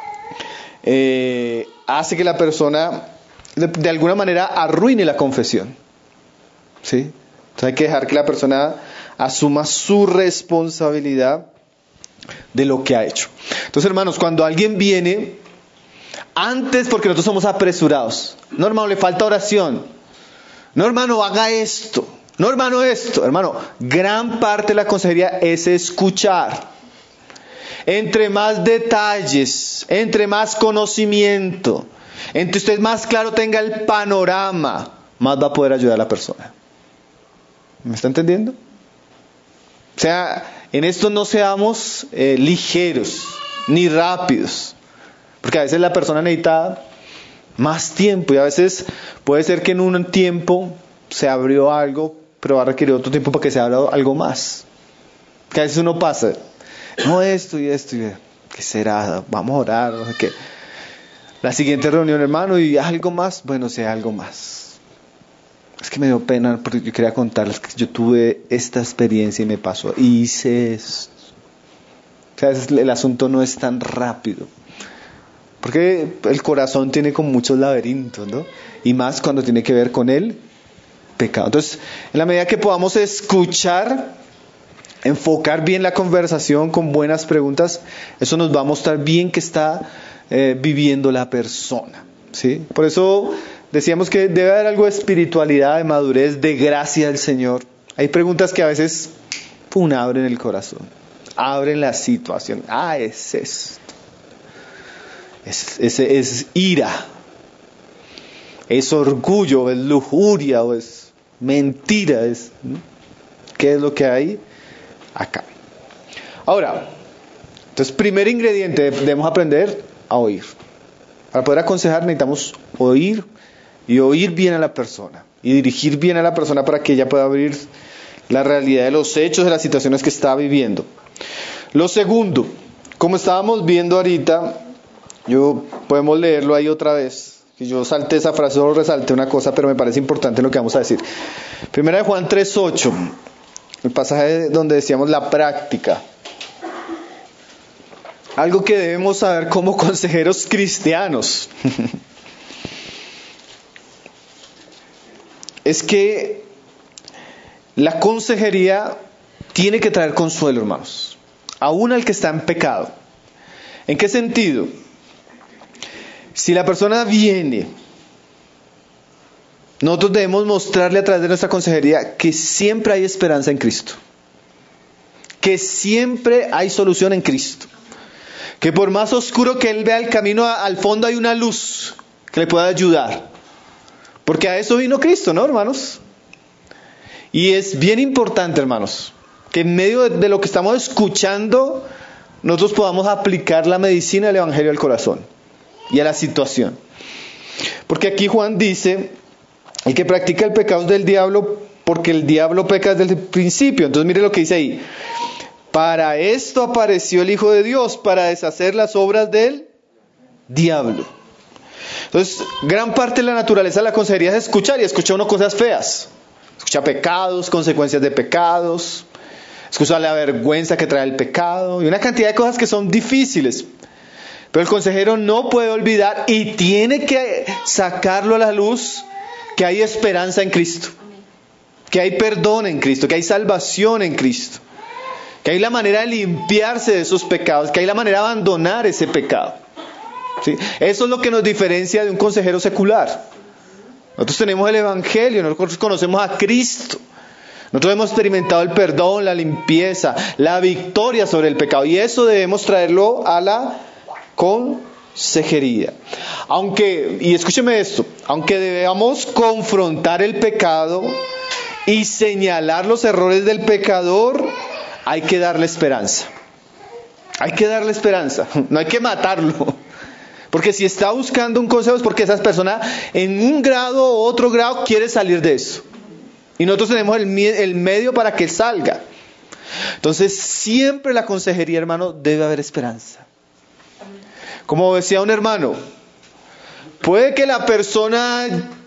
hace que la persona de alguna manera arruine la confesión. ¿Sí? Entonces hay que dejar que la persona asuma su responsabilidad de lo que ha hecho. Entonces, hermanos, cuando alguien viene, antes, porque nosotros somos apresurados, no, hermano, le falta oración, no, hermano, haga esto, no, hermano, esto, hermano, gran parte de la consejería es escuchar. Entre más detalles, entre más conocimiento, entre usted más claro tenga el panorama, más va a poder ayudar a la persona. ¿Me está entendiendo? O sea, en esto no seamos ligeros ni rápidos, porque a veces la persona necesita más tiempo y a veces puede ser que en un tiempo se abrió algo, pero va a requerir otro tiempo para que se abra algo más. Que a veces uno pasa, no, esto y ¿qué será? Vamos a orar, no sé qué. La siguiente reunión, hermano, y algo más, bueno, sea algo más. Es que me dio pena porque yo quería contarles que yo tuve esta experiencia y me pasó, y hice esto. O sea, a veces el asunto no es tan rápido, porque el corazón tiene como muchos laberintos, ¿no? Y más cuando tiene que ver con el pecado. Entonces, en la medida que podamos escuchar, enfocar bien la conversación con buenas preguntas, eso nos va a mostrar bien que está viviendo la persona, ¿sí? Por eso decíamos que debe haber algo de espiritualidad, de madurez, de gracia del Señor. Hay preguntas que a veces abren el corazón, abren la situación. Es esto. Es ira, es orgullo, es lujuria, o es mentira. ¿Qué es lo que hay acá? Ahora, entonces, primer ingrediente, debemos aprender a oír. Para poder aconsejar necesitamos oír, y oír bien a la persona y dirigir bien a la persona para que ella pueda abrir la realidad de los hechos, de las situaciones que está viviendo. Lo segundo, como estábamos viendo ahorita, podemos leerlo ahí otra vez, que yo salté esa frase, solo resalté una cosa, pero me parece importante lo que vamos a decir. Primera de Juan 3:8, el pasaje donde decíamos la práctica. Algo que debemos saber como consejeros cristianos es que la consejería tiene que traer consuelo, hermanos, aún al que está en pecado. ¿En qué sentido? Si la persona viene, nosotros debemos mostrarle a través de nuestra consejería que siempre hay esperanza en Cristo, que siempre hay solución en Cristo, Que por más oscuro que él vea el camino, al fondo hay una luz que le pueda ayudar. Porque a eso vino Cristo, ¿no, hermanos? Y es bien importante, hermanos, que en medio de lo que estamos escuchando, nosotros podamos aplicar la medicina del Evangelio al corazón y a la situación. Porque aquí Juan dice, el que practica el pecado es del diablo, porque el diablo peca desde el principio. Entonces mire lo que dice ahí. Para esto apareció el Hijo de Dios, para deshacer las obras del diablo. Entonces, gran parte de la naturaleza de la consejería es escuchar, y escucha uno cosas feas. Escucha pecados, consecuencias de pecados, escucha la vergüenza que trae el pecado, y una cantidad de cosas que son difíciles. Pero el consejero no puede olvidar y tiene que sacarlo a la luz que hay esperanza en Cristo, que hay perdón en Cristo, que hay salvación en Cristo, que hay la manera de limpiarse de esos pecados, que hay la manera de abandonar ese pecado. ¿Sí? Eso es lo que nos diferencia de un consejero secular. Nosotros tenemos el Evangelio, nosotros conocemos a Cristo. Nosotros hemos experimentado el perdón, la limpieza, la victoria sobre el pecado. Y eso debemos traerlo a la consejería. Aunque, y escúcheme esto, aunque debamos confrontar el pecado y señalar los errores del pecador, hay que darle esperanza. Hay que darle esperanza. No hay que matarlo. Porque si está buscando un consejo es porque esa persona en un grado u otro grado quiere salir de eso. Y nosotros tenemos el medio para que salga. Entonces siempre la consejería, hermano, debe haber esperanza. Como decía un hermano, puede que la persona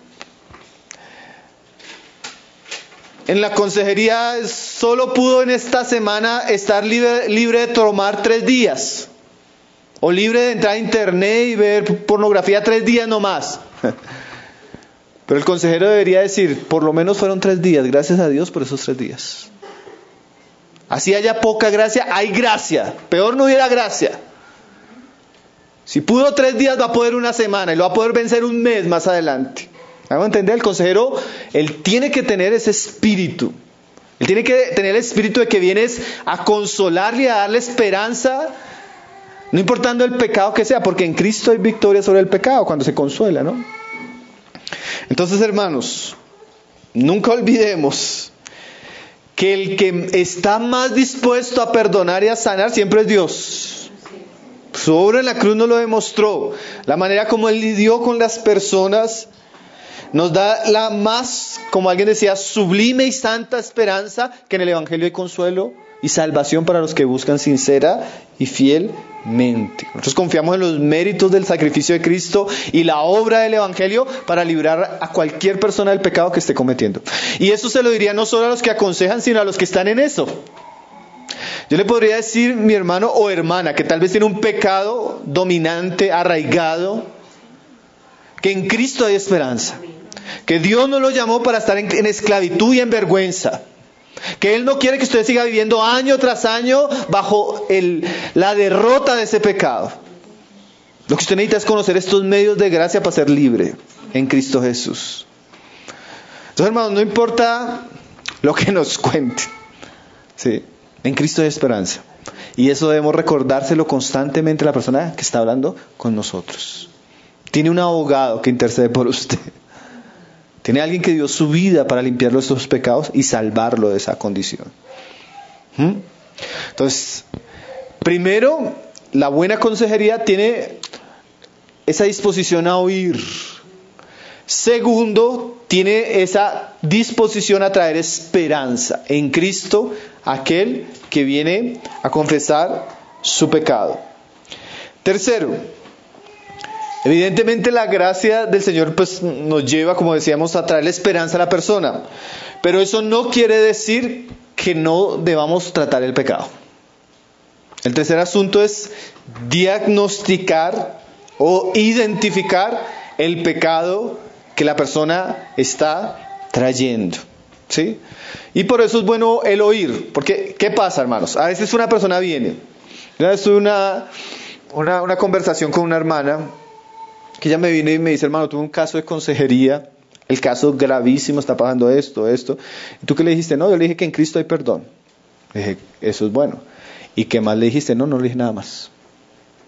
en la consejería solo pudo en esta semana estar libre de tomar 3 días. O libre de entrar a internet y ver pornografía 3 días nomás. Pero el consejero debería decir, por lo menos fueron 3 días, gracias a Dios por esos 3 días. Así haya poca gracia, hay gracia. Peor no hubiera gracia. Si pudo 3 días, va a poder una semana y lo va a poder vencer un mes más adelante. ¿Vamos a entender? El consejero, él tiene que tener ese espíritu. Él tiene que tener el espíritu de que vienes a consolarle y a darle esperanza, no importando el pecado que sea, porque en Cristo hay victoria sobre el pecado cuando se consuela, ¿no? Entonces, hermanos, nunca olvidemos que el que está más dispuesto a perdonar y a sanar siempre es Dios. Su obra en la cruz nos lo demostró. La manera como Él lidió con las personas nos da la más, como alguien decía, sublime y santa esperanza, que en el Evangelio hay consuelo y salvación para los que buscan sincera y fielmente. Nosotros confiamos en los méritos del sacrificio de Cristo y la obra del Evangelio para librar a cualquier persona del pecado que esté cometiendo. Y eso se lo diría no solo a los que aconsejan, sino a los que están en eso. Yo le podría decir, mi hermano o hermana, que tal vez tiene un pecado dominante, arraigado, que en Cristo hay esperanza. Que Dios no lo llamó para estar en esclavitud y en vergüenza. Que Él no quiere que usted siga viviendo año tras año bajo la derrota de ese pecado. Lo que usted necesita es conocer estos medios de gracia para ser libre en Cristo Jesús. Entonces, hermanos, no importa lo que nos cuenten, ¿sí? En Cristo hay esperanza. Y eso debemos recordárselo constantemente a la persona que está hablando con nosotros. Tiene un abogado que intercede por usted. Tiene alguien que dio su vida para limpiarlo de esos pecados y salvarlo de esa condición. Entonces, primero, la buena consejería tiene esa disposición a oír. Segundo, tiene esa disposición a traer esperanza en Cristo, aquel que viene a confesar su pecado. Tercero, evidentemente la gracia del Señor pues nos lleva, como decíamos, a traerle esperanza a la persona. Pero eso no quiere decir que no debamos tratar el pecado. El tercer asunto es diagnosticar o identificar el pecado que la persona está trayendo, ¿sí? Y por eso es bueno el oír. Porque, ¿qué pasa, hermanos? A veces una persona viene. Una vez tuve una conversación con una hermana que ella me vino y me dice, hermano, tuve un caso de consejería, el caso gravísimo, está pasando esto. ¿Y tú qué le dijiste? No, yo le dije que en Cristo hay perdón. Le dije, eso es bueno. ¿Y qué más le dijiste? No le dije nada más.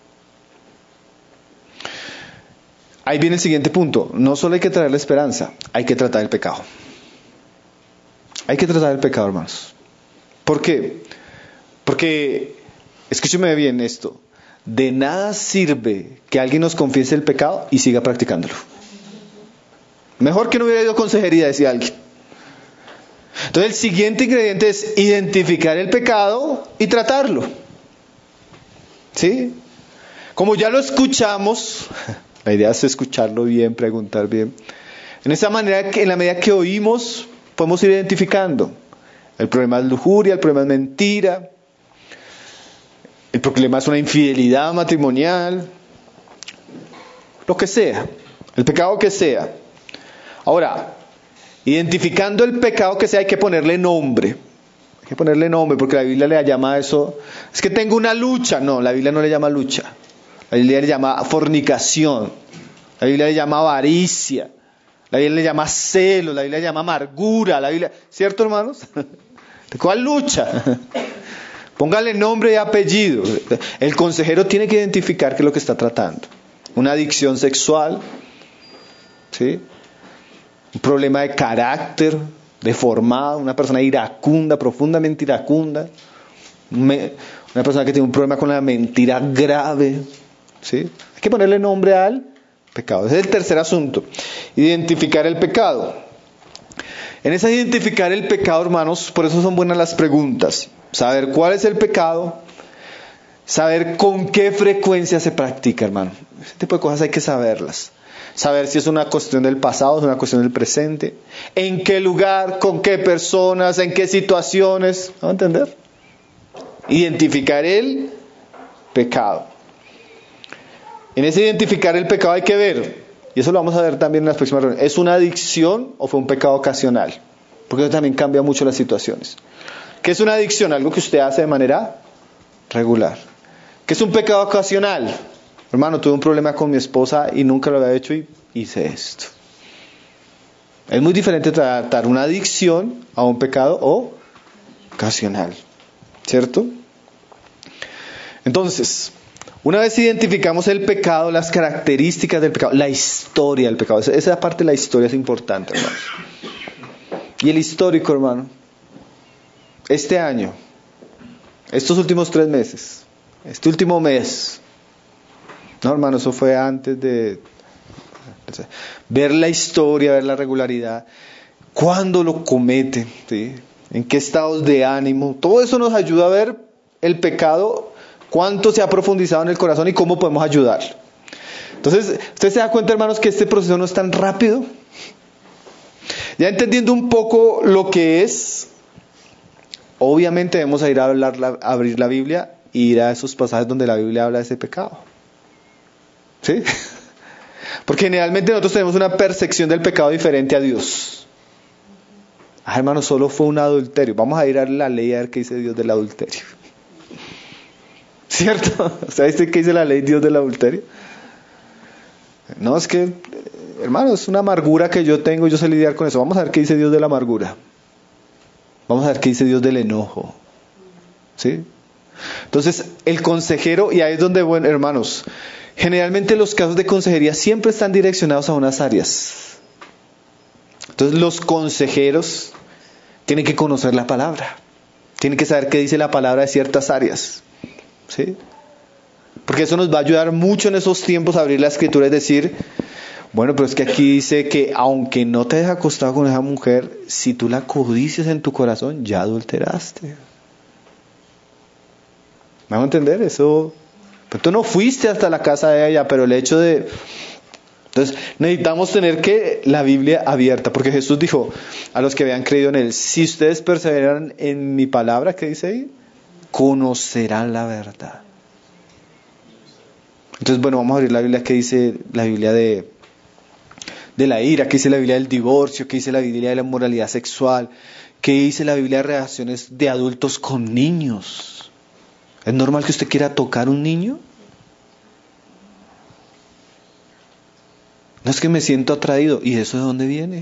ahí viene el siguiente punto. No solo hay que traer la esperanza, hay que tratar el pecado. Hay que tratar el pecado, hermanos. ¿Por qué? Porque, escúcheme bien esto, de nada sirve que alguien nos confiese el pecado y siga practicándolo. Mejor que no hubiera ido a consejería, decía alguien. Entonces el siguiente ingrediente es identificar el pecado y tratarlo. ¿Sí? Como ya lo escuchamos, la idea es escucharlo bien, preguntar bien. En esa manera, en la medida que oímos, podemos ir identificando. El problema es lujuria, el problema es mentira, el problema es una infidelidad matrimonial, lo que sea, el pecado que sea. Ahora, identificando el pecado que sea, hay que ponerle nombre. Hay que ponerle nombre, porque la Biblia le llama a eso, es que tengo una lucha. No, la Biblia no le llama lucha. La Biblia le llama fornicación. La Biblia le llama avaricia. La Biblia le llama celo. La Biblia le llama amargura. La Biblia, ¿cierto, hermanos? ¿De cuál lucha? Póngale nombre y apellido. El consejero tiene que identificar qué es lo que está tratando. Una adicción sexual, ¿sí? Un problema de carácter deformado, una persona iracunda, profundamente iracunda, una persona que tiene un problema con la mentira grave, ¿sí? Hay que ponerle nombre al pecado. Ese es el tercer asunto, identificar el pecado. En ese identificar el pecado, hermanos, por eso son buenas las preguntas. Saber cuál es el pecado, saber con qué frecuencia se practica, hermano. Ese tipo de cosas hay que saberlas. Saber si es una cuestión del pasado, es una cuestión del presente. En qué lugar, con qué personas, en qué situaciones. ¿Vamos a entender? Identificar el pecado. En ese identificar el pecado hay que ver, y eso lo vamos a ver también en las próximas reuniones, ¿es una adicción o fue un pecado ocasional? Porque eso también cambia mucho las situaciones. ¿Qué es una adicción? Algo que usted hace de manera regular. ¿Qué es un pecado ocasional? Hermano, tuve un problema con mi esposa y nunca lo había hecho y hice esto. Es muy diferente tratar una adicción a un pecado ocasional. ¿Cierto? Entonces, una vez identificamos el pecado, las características del pecado, la historia del pecado, esa parte de la historia es importante, hermano. Y el histórico, hermano, este año, estos últimos 3 meses, este último mes, no, hermano, eso fue antes de ver la historia, ver la regularidad, cuándo lo comete, ¿sí? En qué estados de ánimo, todo eso nos ayuda a ver el pecado, cuánto se ha profundizado en el corazón y cómo podemos ayudar. Entonces, usted se da cuenta, hermanos, que este proceso no es tan rápido. Ya entendiendo un poco lo que es, obviamente debemos ir a abrir la Biblia e ir a esos pasajes donde la Biblia habla de ese pecado. ¿Sí? Porque generalmente nosotros tenemos una percepción del pecado diferente a Dios. Hermano, solo fue un adulterio. Vamos a ir a la ley a ver qué dice Dios del adulterio. ¿Cierto? ¿Sabes qué dice la ley Dios del adulterio? No, es que, hermano, es una amargura que yo tengo, yo sé lidiar con eso. Vamos a ver qué dice Dios de la amargura. Vamos a ver qué dice Dios del enojo. ¿Sí? Entonces, el consejero, y ahí es donde, bueno, hermanos, generalmente los casos de consejería siempre están direccionados a unas áreas. Entonces, los consejeros tienen que conocer la palabra. Tienen que saber qué dice la palabra de ciertas áreas. ¿Sí? Porque eso nos va a ayudar mucho en esos tiempos a abrir la escritura y decir, bueno, pero es que aquí dice que aunque no te hayas acostado con esa mujer, si tú la codicias en tu corazón, ya adulteraste. ¿Vamos a entender eso? Pero tú no fuiste hasta la casa de ella, pero el hecho de... Entonces necesitamos tener que la Biblia abierta, porque Jesús dijo a los que habían creído en Él, si ustedes perseveran en mi palabra, ¿qué dice ahí? Conocerán la verdad. Entonces, bueno, vamos a abrir la Biblia. ¿Qué dice la Biblia de la ira? ¿Qué dice la Biblia del divorcio? ¿Qué dice la Biblia de la inmoralidad sexual? ¿Qué dice la Biblia de relaciones de adultos con niños? ¿Es normal que usted quiera tocar a un niño? No, es que me siento atraído. ¿Y eso de dónde viene?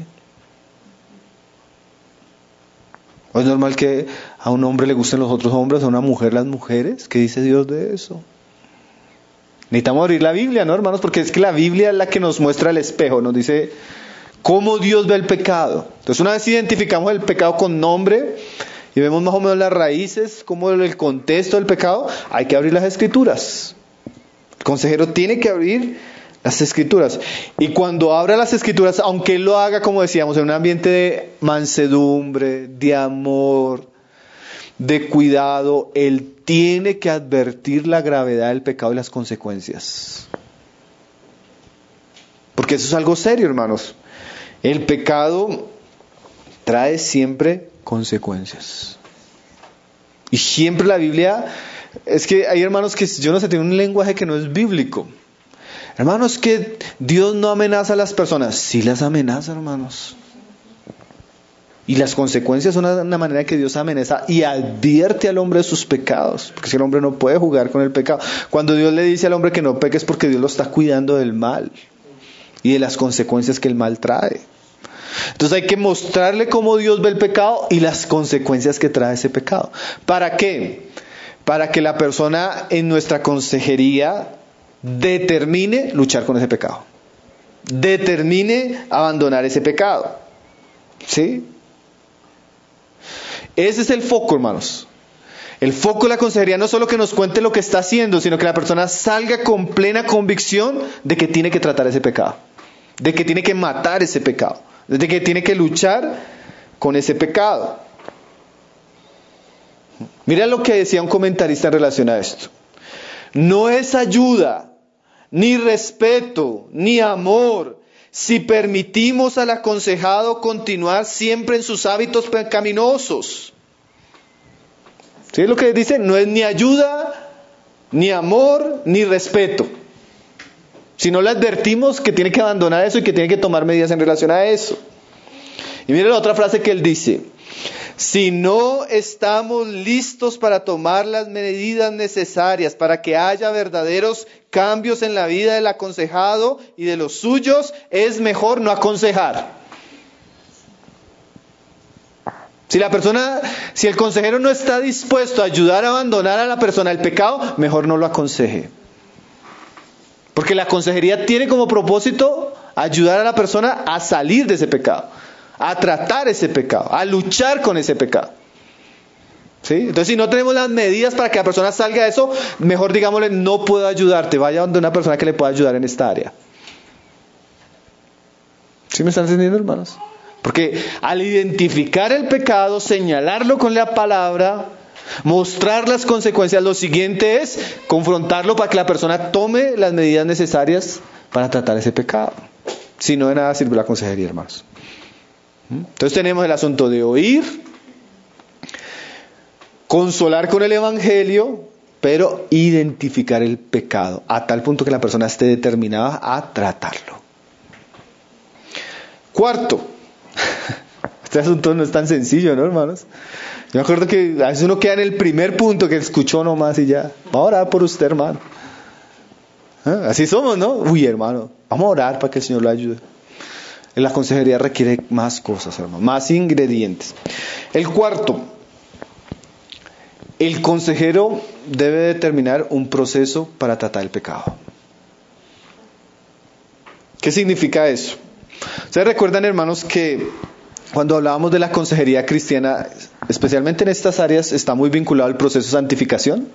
¿O es normal que a un hombre le gusten los otros hombres, a una mujer las mujeres? ¿Qué dice Dios de eso? Necesitamos abrir la Biblia, ¿no, hermanos? Porque es que la Biblia es la que nos muestra el espejo, nos dice cómo Dios ve el pecado. Entonces, una vez identificamos el pecado con nombre y vemos más o menos las raíces, cómo el contexto del pecado, hay que abrir las Escrituras. El consejero tiene que abrir las Escrituras. Y cuando abra las Escrituras, aunque él lo haga, como decíamos, en un ambiente de mansedumbre, de amor, de cuidado, él tiene que advertir la gravedad del pecado y las consecuencias. Porque eso es algo serio, hermanos. El pecado trae siempre consecuencias. Y siempre la Biblia, es que hay hermanos que, yo no sé, tienen un lenguaje que no es bíblico. Hermanos, que Dios no amenaza a las personas. Sí las amenaza, hermanos. Y las consecuencias son una manera que Dios amenaza y advierte al hombre de sus pecados. Porque si el hombre no puede jugar con el pecado. Cuando Dios le dice al hombre que no peque es porque Dios lo está cuidando del mal. Y de las consecuencias que el mal trae. Entonces hay que mostrarle cómo Dios ve el pecado y las consecuencias que trae ese pecado. ¿Para qué? Para que la persona en nuestra consejería determine luchar con ese pecado. Determine abandonar ese pecado. ¿Sí? Ese es el foco, hermanos. El foco de la consejería no es solo que nos cuente lo que está haciendo, sino que la persona salga con plena convicción de que tiene que tratar ese pecado. De que tiene que matar ese pecado. De que tiene que luchar con ese pecado. Mira lo que decía un comentarista en relación a esto. No es ayuda, ni respeto, ni amor, si permitimos al aconsejado continuar siempre en sus hábitos pecaminosos. ¿Sí es lo que dice? No es ni ayuda, ni amor, ni respeto. Si no le advertimos que tiene que abandonar eso y que tiene que tomar medidas en relación a eso. Y mire la otra frase que él dice. Si no estamos listos para tomar las medidas necesarias para que haya verdaderos cambios en la vida del aconsejado y de los suyos, es mejor no aconsejar. Si el consejero no está dispuesto a ayudar a abandonar a la persona el pecado, mejor no lo aconseje. Porque la consejería tiene como propósito ayudar a la persona a salir de ese pecado, a tratar ese pecado, a luchar con ese pecado. ¿Sí? Entonces, si no tenemos las medidas para que la persona salga de eso, mejor digámosle, no puedo ayudarte, vaya donde una persona que le pueda ayudar en esta área. ¿Sí me están entendiendo, hermanos? Porque al identificar el pecado, señalarlo con la palabra, mostrar las consecuencias, lo siguiente es confrontarlo para que la persona tome las medidas necesarias para tratar ese pecado. Si no, de nada sirve la consejería, hermanos. Entonces tenemos el asunto de oír, consolar con el evangelio, pero identificar el pecado a tal punto que la persona esté determinada a tratarlo. Cuarto, este asunto no es tan sencillo, ¿no, hermanos? Yo me acuerdo que a veces uno queda en el primer punto que escuchó nomás y ya. Vamos a orar por usted, hermano. Así somos, ¿no? Uy, hermano, vamos a orar para que el Señor lo ayude. La consejería requiere más cosas, hermano, más ingredientes. El cuarto, el consejero debe determinar un proceso para tratar el pecado. ¿Qué significa eso? Ustedes recuerdan, hermanos, que cuando hablábamos de la consejería cristiana, especialmente en estas áreas, está muy vinculado al proceso de santificación.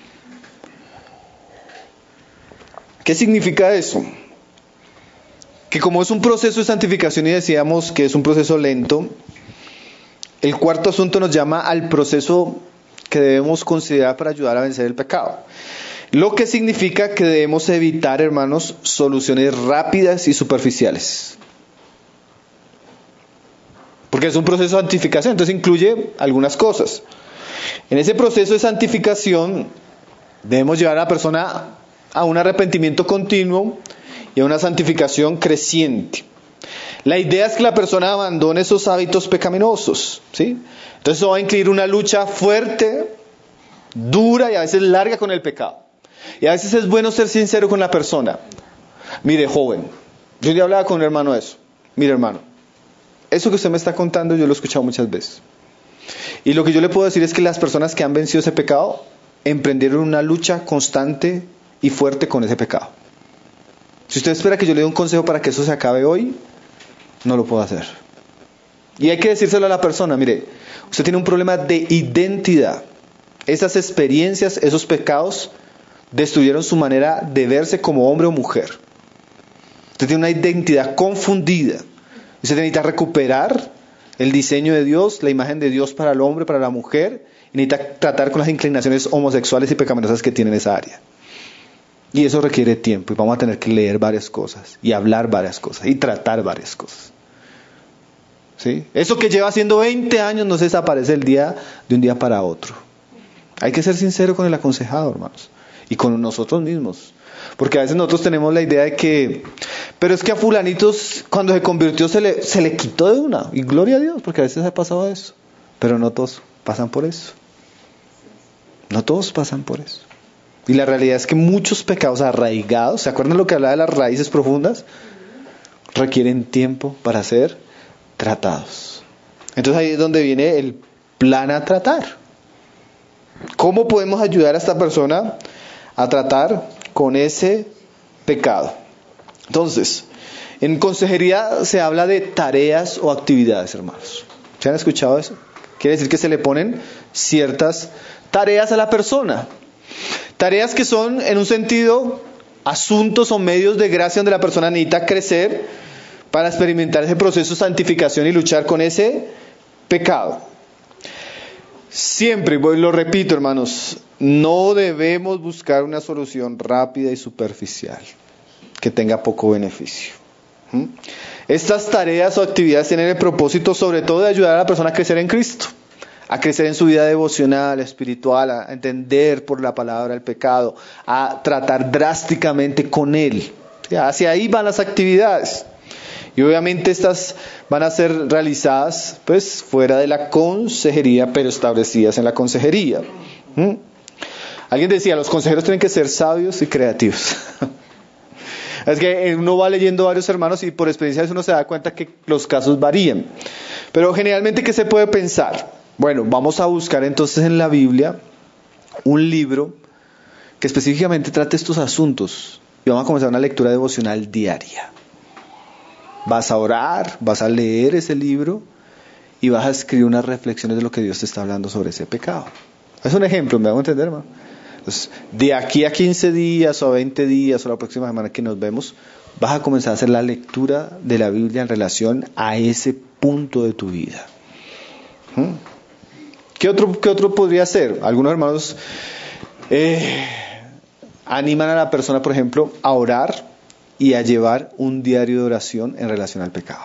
¿Qué significa eso? Que como es un proceso de santificación y decíamos que es un proceso lento, el cuarto asunto nos llama al proceso que debemos considerar para ayudar a vencer el pecado. Lo que significa que debemos evitar, hermanos, soluciones rápidas y superficiales. Porque es un proceso de santificación, entonces incluye algunas cosas. En ese proceso de santificación debemos llevar a la persona a un arrepentimiento continuo y a una santificación creciente. La idea es que la persona abandone esos hábitos pecaminosos, ¿sí? Entonces eso va a incluir una lucha fuerte, dura y a veces larga con el pecado. Y a veces es bueno ser sincero con la persona. Mire, joven, yo ya hablaba con un hermano de eso. Mire, hermano, eso que usted me está contando yo lo he escuchado muchas veces. Y lo que yo le puedo decir es que las personas que han vencido ese pecado emprendieron una lucha constante y fuerte con ese pecado. Si usted espera que yo le dé un consejo para que eso se acabe hoy, no lo puedo hacer. Y hay que decírselo a la persona, mire, usted tiene un problema de identidad. Esas experiencias, esos pecados, destruyeron su manera de verse como hombre o mujer. Usted tiene una identidad confundida. Usted necesita recuperar el diseño de Dios, la imagen de Dios para el hombre, para la mujer, y necesita tratar con las inclinaciones homosexuales y pecaminosas que tiene en esa área. Y eso requiere tiempo, y vamos a tener que leer varias cosas, y hablar varias cosas, y tratar varias cosas. ¿Sí? Eso que lleva haciendo 20 años no se desaparece de un día para otro. Hay que ser sincero con el aconsejado, hermanos, y con nosotros mismos. Porque a veces nosotros tenemos la idea de que, pero es que a fulanitos cuando se convirtió se le quitó de una. Y gloria a Dios, porque a veces ha pasado eso. Pero no todos pasan por eso. No todos pasan por eso. Y la realidad es que muchos pecados arraigados, ¿se acuerdan lo que hablaba de las raíces profundas? Requieren tiempo para ser tratados. Entonces ahí es donde viene el plan a tratar. ¿Cómo podemos ayudar a esta persona a tratar con ese pecado? Entonces, en consejería se habla de tareas o actividades, hermanos. ¿Se han escuchado eso? Quiere decir que se le ponen ciertas tareas a la persona. Tareas que son, en un sentido, asuntos o medios de gracia donde la persona necesita crecer para experimentar ese proceso de santificación y luchar con ese pecado. Siempre, lo repito, hermanos, no debemos buscar una solución rápida y superficial que tenga poco beneficio. Estas tareas o actividades tienen el propósito sobre todo de ayudar a la persona a crecer en Cristo, a crecer en su vida devocional, espiritual, a entender por la palabra el pecado, a tratar drásticamente con él. Hacia ahí van las actividades. Y obviamente estas van a ser realizadas pues fuera de la consejería, pero establecidas en la consejería. Alguien decía, los consejeros tienen que ser sabios y creativos. Es que uno va leyendo varios hermanos y por experiencia uno se da cuenta que los casos varían. Pero generalmente, ¿qué se puede pensar? Bueno, vamos a buscar entonces en la Biblia un libro que específicamente trate estos asuntos. Y vamos a comenzar una lectura devocional diaria. Vas a orar, vas a leer ese libro y vas a escribir unas reflexiones de lo que Dios te está hablando sobre ese pecado. Es un ejemplo, ¿me hago entender, hermano? Entonces, de aquí a 15 días o a 20 días o la próxima semana que nos vemos, vas a comenzar a hacer la lectura de la Biblia en relación a ese punto de tu vida. ¿Qué otro podría ser? Algunos hermanos animan a la persona, por ejemplo, a orar y a llevar un diario de oración en relación al pecado.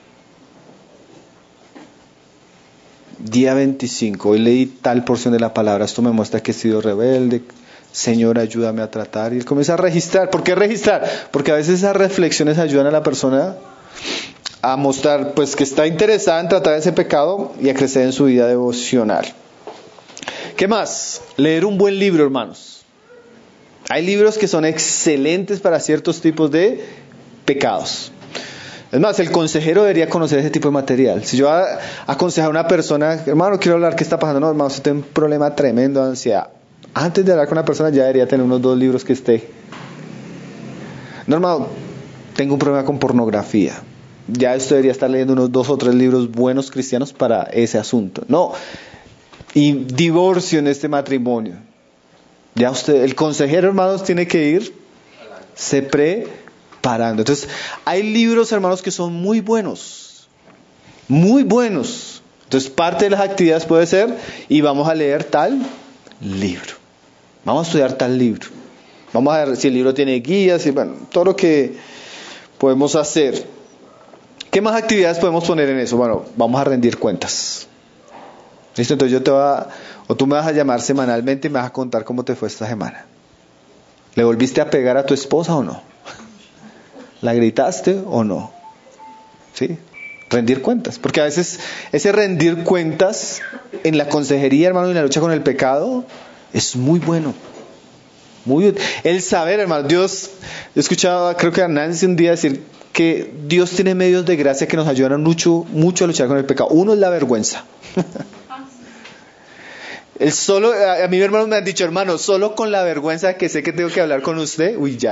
Día 25, hoy leí tal porción de la palabra, esto me muestra que he sido rebelde, Señor, ayúdame a tratar. Y él comienza a registrar. ¿Por qué registrar? Porque a veces esas reflexiones ayudan a la persona a mostrar pues que está interesada en tratar ese pecado y a crecer en su vida devocional. ¿Qué más? Leer un buen libro, hermanos. Hay libros que son excelentes para ciertos tipos de pecados. Es más, el consejero debería conocer ese tipo de material. Si yo aconsejo a una persona, hermano, quiero hablar, ¿qué está pasando? No, hermano, usted tiene un problema tremendo de ansiedad. Antes de hablar con una persona ya debería tener unos 2 libros que esté. No, hermano, tengo un problema con pornografía. Ya usted debería estar leyendo unos 2 o 3 libros buenos cristianos para ese asunto. No, y divorcio en este matrimonio. Ya usted, el consejero, hermanos, tiene que ir se preparando. Entonces, hay libros, hermanos, que son muy buenos. Muy buenos. Entonces, parte de las actividades puede ser, y vamos a leer tal libro. Vamos a estudiar tal libro. Vamos a ver si el libro tiene guías, y bueno, todo lo que podemos hacer. ¿Qué más actividades podemos poner en eso? Bueno, vamos a rendir cuentas. ¿Listo? Entonces tú me vas a llamar semanalmente y me vas a contar cómo te fue esta semana. ¿Le volviste a pegar a tu esposa o no? ¿La gritaste o no? ¿Sí? Rendir cuentas. Porque a veces ese rendir cuentas en la consejería, hermano, y en la lucha con el pecado, es muy bueno. Muy el saber, hermano. Dios, yo escuchaba, creo que a Nancy un día decir que Dios tiene medios de gracia que nos ayudan mucho a luchar con el pecado. Uno es la vergüenza. A mí mis hermanos me han dicho, hermano, solo con la vergüenza que sé que tengo que hablar con usted,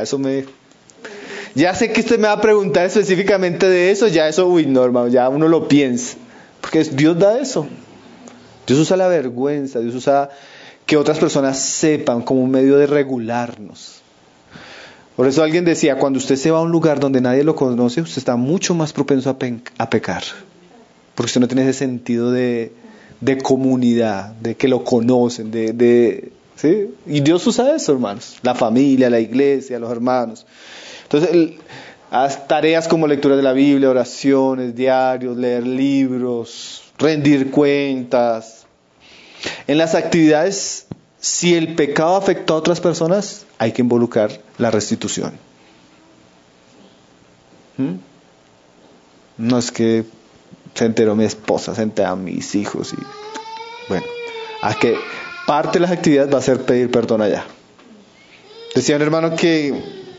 ya sé que usted me va a preguntar específicamente de eso, ya eso, no, hermano, ya uno lo piensa. Porque Dios da eso. Dios usa la vergüenza, Dios usa que otras personas sepan como un medio de regularnos. Por eso alguien decía, cuando usted se va a un lugar donde nadie lo conoce, usted está mucho más propenso a pecar. Porque usted no tiene ese sentido de comunidad, de que lo conocen, ¿sí? Y Dios usa eso, hermanos. La familia, la iglesia, los hermanos. Entonces, haz tareas como lectura de la Biblia, oraciones, diarios, leer libros, rendir cuentas. En las actividades, si el pecado afectó a otras personas, hay que involucrar la restitución. No es que se enteró mi esposa, se enteran mis hijos. A que parte de las actividades va a ser pedir perdón allá. Decía un hermano que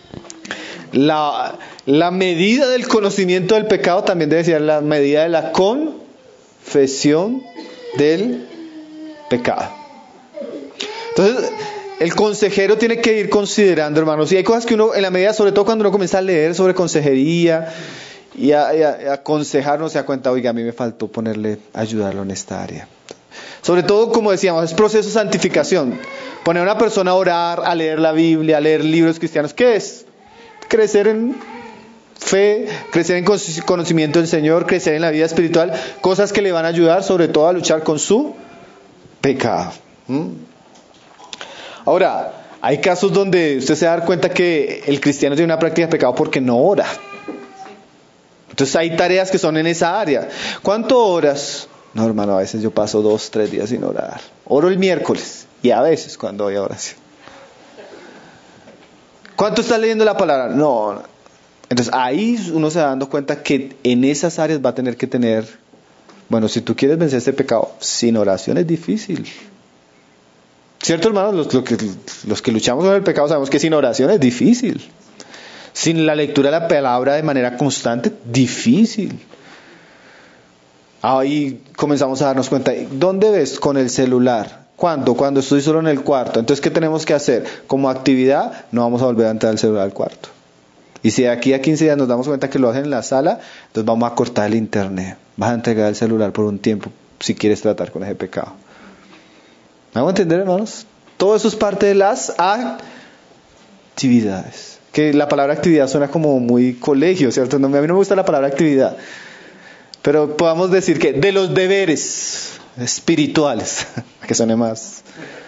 la medida del conocimiento del pecado también debe ser la medida de la confesión del pecado. Entonces, el consejero tiene que ir considerando, hermanos, y hay cosas que uno, en la medida, sobre todo cuando uno comienza a leer sobre consejería y a aconsejar, uno se da cuenta, oiga, a mí me faltó ayudarlo en esta área. Sobre todo, como decíamos, es proceso de santificación. Poner a una persona a orar, a leer la Biblia, a leer libros cristianos, ¿qué es? Crecer en fe, crecer en conocimiento del Señor, crecer en la vida espiritual, cosas que le van a ayudar sobre todo a luchar con su pecado. Ahora, hay casos donde usted se da cuenta que el cristiano tiene una práctica de pecado porque no ora. Entonces hay tareas que son en esa área. ¿Cuánto oras? No, hermano, a veces yo paso 2-3 días sin orar. Oro el miércoles y a veces cuando voy a oración. ¿Cuánto está leyendo la palabra? No. Entonces ahí uno se va dando cuenta que en esas áreas va a tener que tener, si tú quieres vencer este pecado, sin oración es difícil. ¿Cierto, hermanos? Los que luchamos con el pecado sabemos que sin oración es difícil. Sin la lectura de la palabra de manera constante, difícil. Ahí comenzamos a darnos cuenta. ¿Dónde ves? Con el celular. ¿Cuándo? Cuando estoy solo en el cuarto. Entonces, ¿qué tenemos que hacer? Como actividad, no vamos a volver a entrar el celular al cuarto. Y si de aquí a 15 días nos damos cuenta que lo hacen en la sala, entonces vamos a cortar el internet. Vas a entregar el celular por un tiempo si quieres tratar con ese pecado. ¿Vamos a entender, hermanos? Todo eso es parte de las actividades. Que la palabra actividad suena como muy colegio, ¿cierto? A mí no me gusta la palabra actividad. Pero podamos decir que de los deberes espirituales, que suene más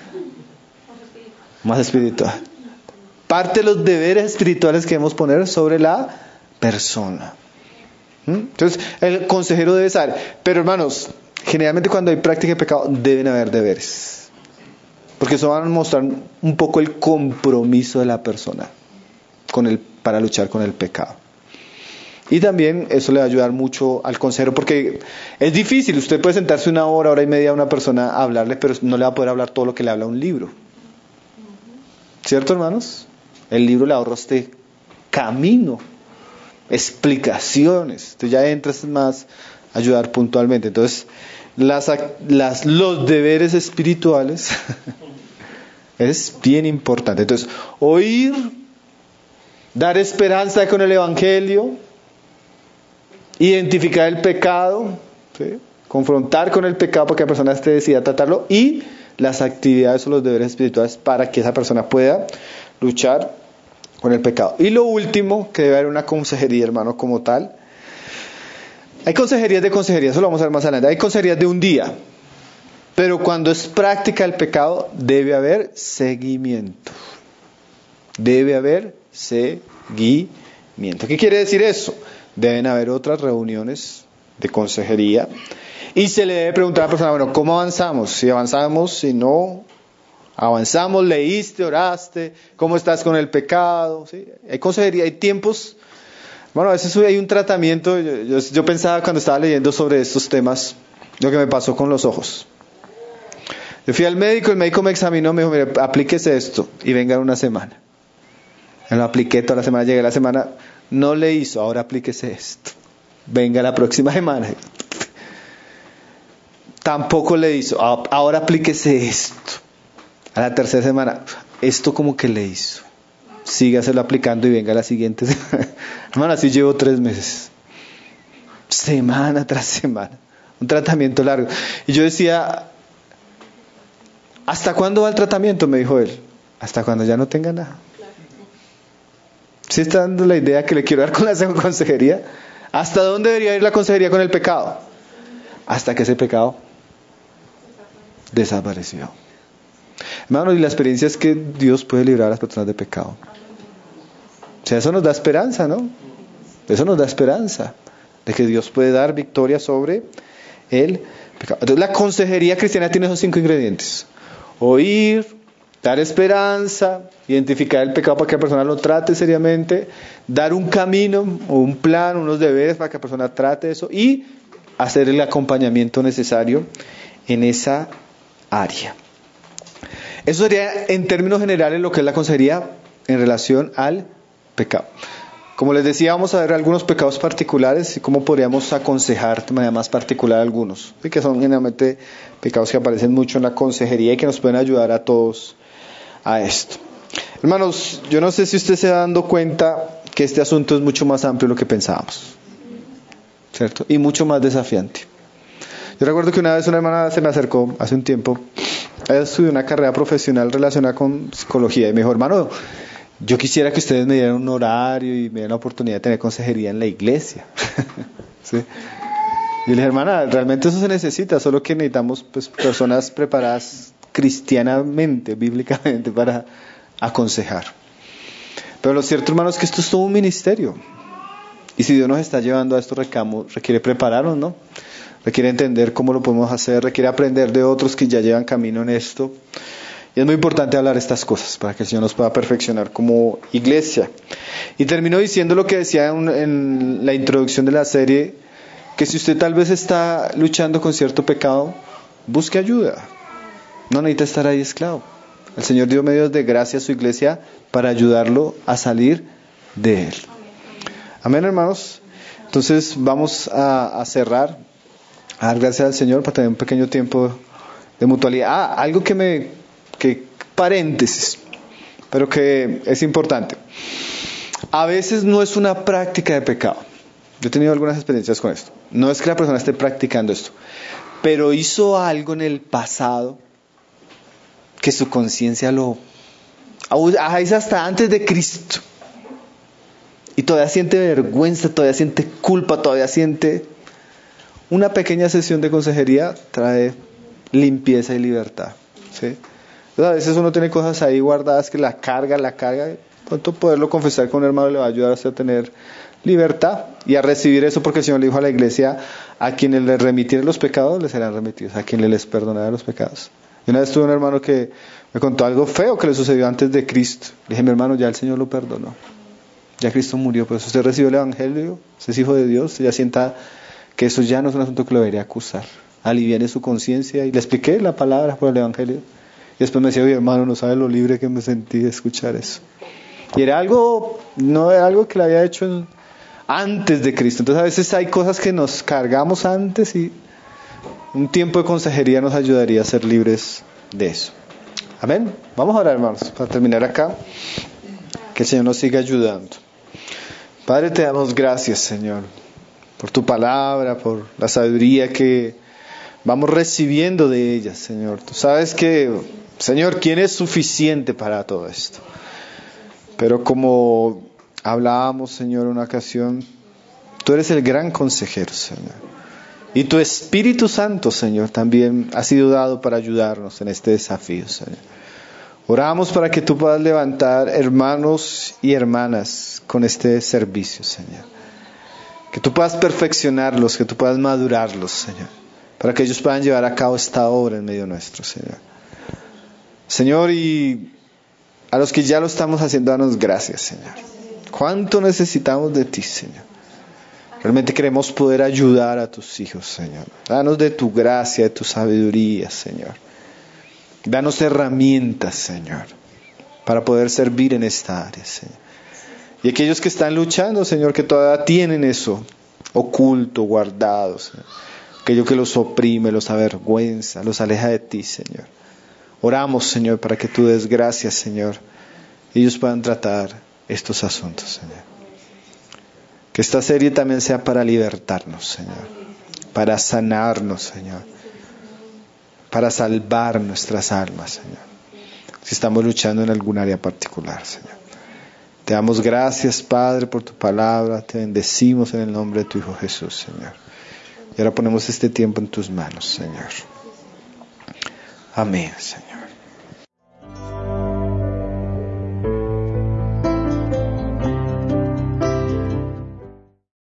espiritual. Parte de los deberes espirituales que debemos poner sobre la persona. Entonces, el consejero debe saber. Pero hermanos, generalmente cuando hay práctica de pecado, deben haber deberes. Porque eso va a mostrar un poco el compromiso de la persona para luchar con el pecado. Y también eso le va a ayudar mucho al consejero, porque es difícil. Usted puede sentarse 1 hora, 1 hora y media a una persona a hablarle, pero no le va a poder hablar todo lo que le habla un libro. ¿Cierto, hermanos? El libro le ahorra a usted camino, explicaciones. Entonces ya entras más a ayudar puntualmente. Entonces, los deberes espirituales es bien importante. Entonces, oír, dar esperanza con el Evangelio, identificar el pecado, ¿sí? Confrontar con el pecado para que la persona decida tratarlo, y las actividades o los deberes espirituales para que esa persona pueda luchar con el pecado. Y lo último, que debe haber una consejería, hermano, como tal. Hay consejerías de consejería, eso lo vamos a ver más adelante. Hay consejerías de un día, pero cuando es práctica el pecado debe haber seguimiento. Debe haber seguimiento. ¿Qué quiere decir eso? Deben haber otras reuniones de consejería y se le debe preguntar a la persona, ¿cómo avanzamos? Si avanzamos, si no avanzamos, leíste, oraste, ¿cómo estás con el pecado? ¿Sí? Hay consejería, hay tiempos. A veces hay un tratamiento. Yo pensaba cuando estaba leyendo sobre estos temas, lo que me pasó con los ojos. Yo fui al médico, el médico me examinó, me dijo, mire, aplíquese esto y venga en 1 semana. Me lo apliqué toda la semana, llegué a la semana, no le hizo, ahora aplíquese esto. Venga la próxima semana. tampoco le hizo. Ahora aplíquese esto. A la tercera semana, esto como que le hizo. Sígaselo aplicando y venga a la siguiente semana. Hermano, así llevo 3 meses. Semana tras semana. Un tratamiento largo. Y yo decía, ¿hasta cuándo va el tratamiento? Me dijo él. Hasta cuando ya no tenga nada. ¿Sí está dando la idea que le quiero dar con la consejería? ¿Hasta dónde debería ir la consejería con el pecado? Hasta que ese pecado desapareció. Hermano, y la experiencia es que Dios puede librar a las personas de pecado. O sea, eso nos da esperanza, ¿no? Eso nos da esperanza de que Dios puede dar victoria sobre el pecado. Entonces, la consejería cristiana tiene esos 5 ingredientes: oír, dar esperanza, identificar el pecado para que la persona lo trate seriamente, dar un camino o un plan, unos deberes para que la persona trate eso y hacer el acompañamiento necesario en esa área. Eso sería en términos generales lo que es la consejería en relación al pecado. Como les decía, vamos a ver algunos pecados particulares y cómo podríamos aconsejar de manera más particular algunos, que son generalmente pecados que aparecen mucho en la consejería y que nos pueden ayudar a todos a esto. Hermanos, yo no sé si usted se va dando cuenta que este asunto es mucho más amplio de lo que pensábamos, ¿cierto? Y mucho más desafiante. Yo recuerdo que una vez una hermana se me acercó hace un tiempo. Ella estudió una carrera profesional relacionada con psicología y me dijo, hermano, yo quisiera que ustedes me dieran un horario y me dieran la oportunidad de tener consejería en la iglesia. ¿Sí? Y le dije, hermana, realmente eso se necesita, solo que necesitamos personas preparadas cristianamente, bíblicamente, para aconsejar. Pero lo cierto, hermanos, es que esto es todo un ministerio. Y si Dios nos está llevando a estos recamos, requiere prepararnos, ¿no? Requiere entender cómo lo podemos hacer, requiere aprender de otros que ya llevan camino en esto. Y es muy importante hablar estas cosas para que el Señor nos pueda perfeccionar como iglesia. Y termino diciendo lo que decía en la introducción de la serie, que si usted tal vez está luchando con cierto pecado, busque ayuda. No necesita estar ahí esclavo. El Señor dio medios de gracia a su iglesia para ayudarlo a salir de él. Amén, hermanos. Entonces vamos a cerrar, a dar gracias al Señor para tener un pequeño tiempo de mutualidad. Algo que paréntesis, pero que es importante. A veces no es una práctica de pecado. Yo he tenido algunas experiencias con esto. No es que la persona esté practicando esto, pero hizo algo en el pasado que su conciencia es hasta antes de Cristo. Y todavía siente vergüenza, todavía siente culpa, todavía siente... Una pequeña sesión de consejería trae limpieza y libertad. ¿Sí? Entonces, a veces uno tiene cosas ahí guardadas que la carga. Pronto poderlo confesar con un hermano le va a ayudar a usted a tener libertad y a recibir eso, porque el Señor le dijo a la iglesia, a quienes les remitieren los pecados les serán remitidos, a quienes les perdonarán los pecados. Y una vez tuve un hermano que me contó algo feo que le sucedió antes de Cristo. Le dije, mi hermano, ya el Señor lo perdonó. Ya Cristo murió, pero si usted recibió el Evangelio, usted es hijo de Dios, ya sienta que eso ya no es un asunto que lo debería acusar. Aliviane su conciencia. Y le expliqué la palabra por el Evangelio. Y después me decía, oye, hermano, no sabe lo libre que me sentí de escuchar eso. Y no era algo que le había hecho antes de Cristo. Entonces a veces hay cosas que nos cargamos antes y un tiempo de consejería nos ayudaría a ser libres de eso. Amén. Vamos a orar, hermanos, para terminar acá. Que el Señor nos siga ayudando. Padre, te damos gracias, Señor, por tu palabra, por la sabiduría que vamos recibiendo de ella, Señor. Tú sabes que, Señor, ¿quién es suficiente para todo esto? Pero como hablábamos, Señor, en una ocasión, tú eres el gran consejero, Señor. Y tu Espíritu Santo, Señor, también ha sido dado para ayudarnos en este desafío, Señor. Oramos para que tú puedas levantar hermanos y hermanas con este servicio, Señor. Que tú puedas perfeccionarlos, que tú puedas madurarlos, Señor, para que ellos puedan llevar a cabo esta obra en medio nuestro, Señor. Señor, y a los que ya lo estamos haciendo, danos gracias, Señor. ¿Cuánto necesitamos de ti, Señor? Realmente queremos poder ayudar a tus hijos, Señor. Danos de tu gracia, de tu sabiduría, Señor. Danos herramientas, Señor, para poder servir en esta área, Señor. Y aquellos que están luchando, Señor, que todavía tienen eso oculto, guardado, Señor, aquello que los oprime, los avergüenza, los aleja de ti, Señor. Oramos, Señor, para que tú des gracias, Señor, y ellos puedan tratar estos asuntos, Señor. Que esta serie también sea para libertarnos, Señor, para sanarnos, Señor, para salvar nuestras almas, Señor, si estamos luchando en algún área particular, Señor. Te damos gracias, Padre, por tu palabra, te bendecimos en el nombre de tu Hijo Jesús, Señor. Y ahora ponemos este tiempo en tus manos, Señor. Amén, Señor.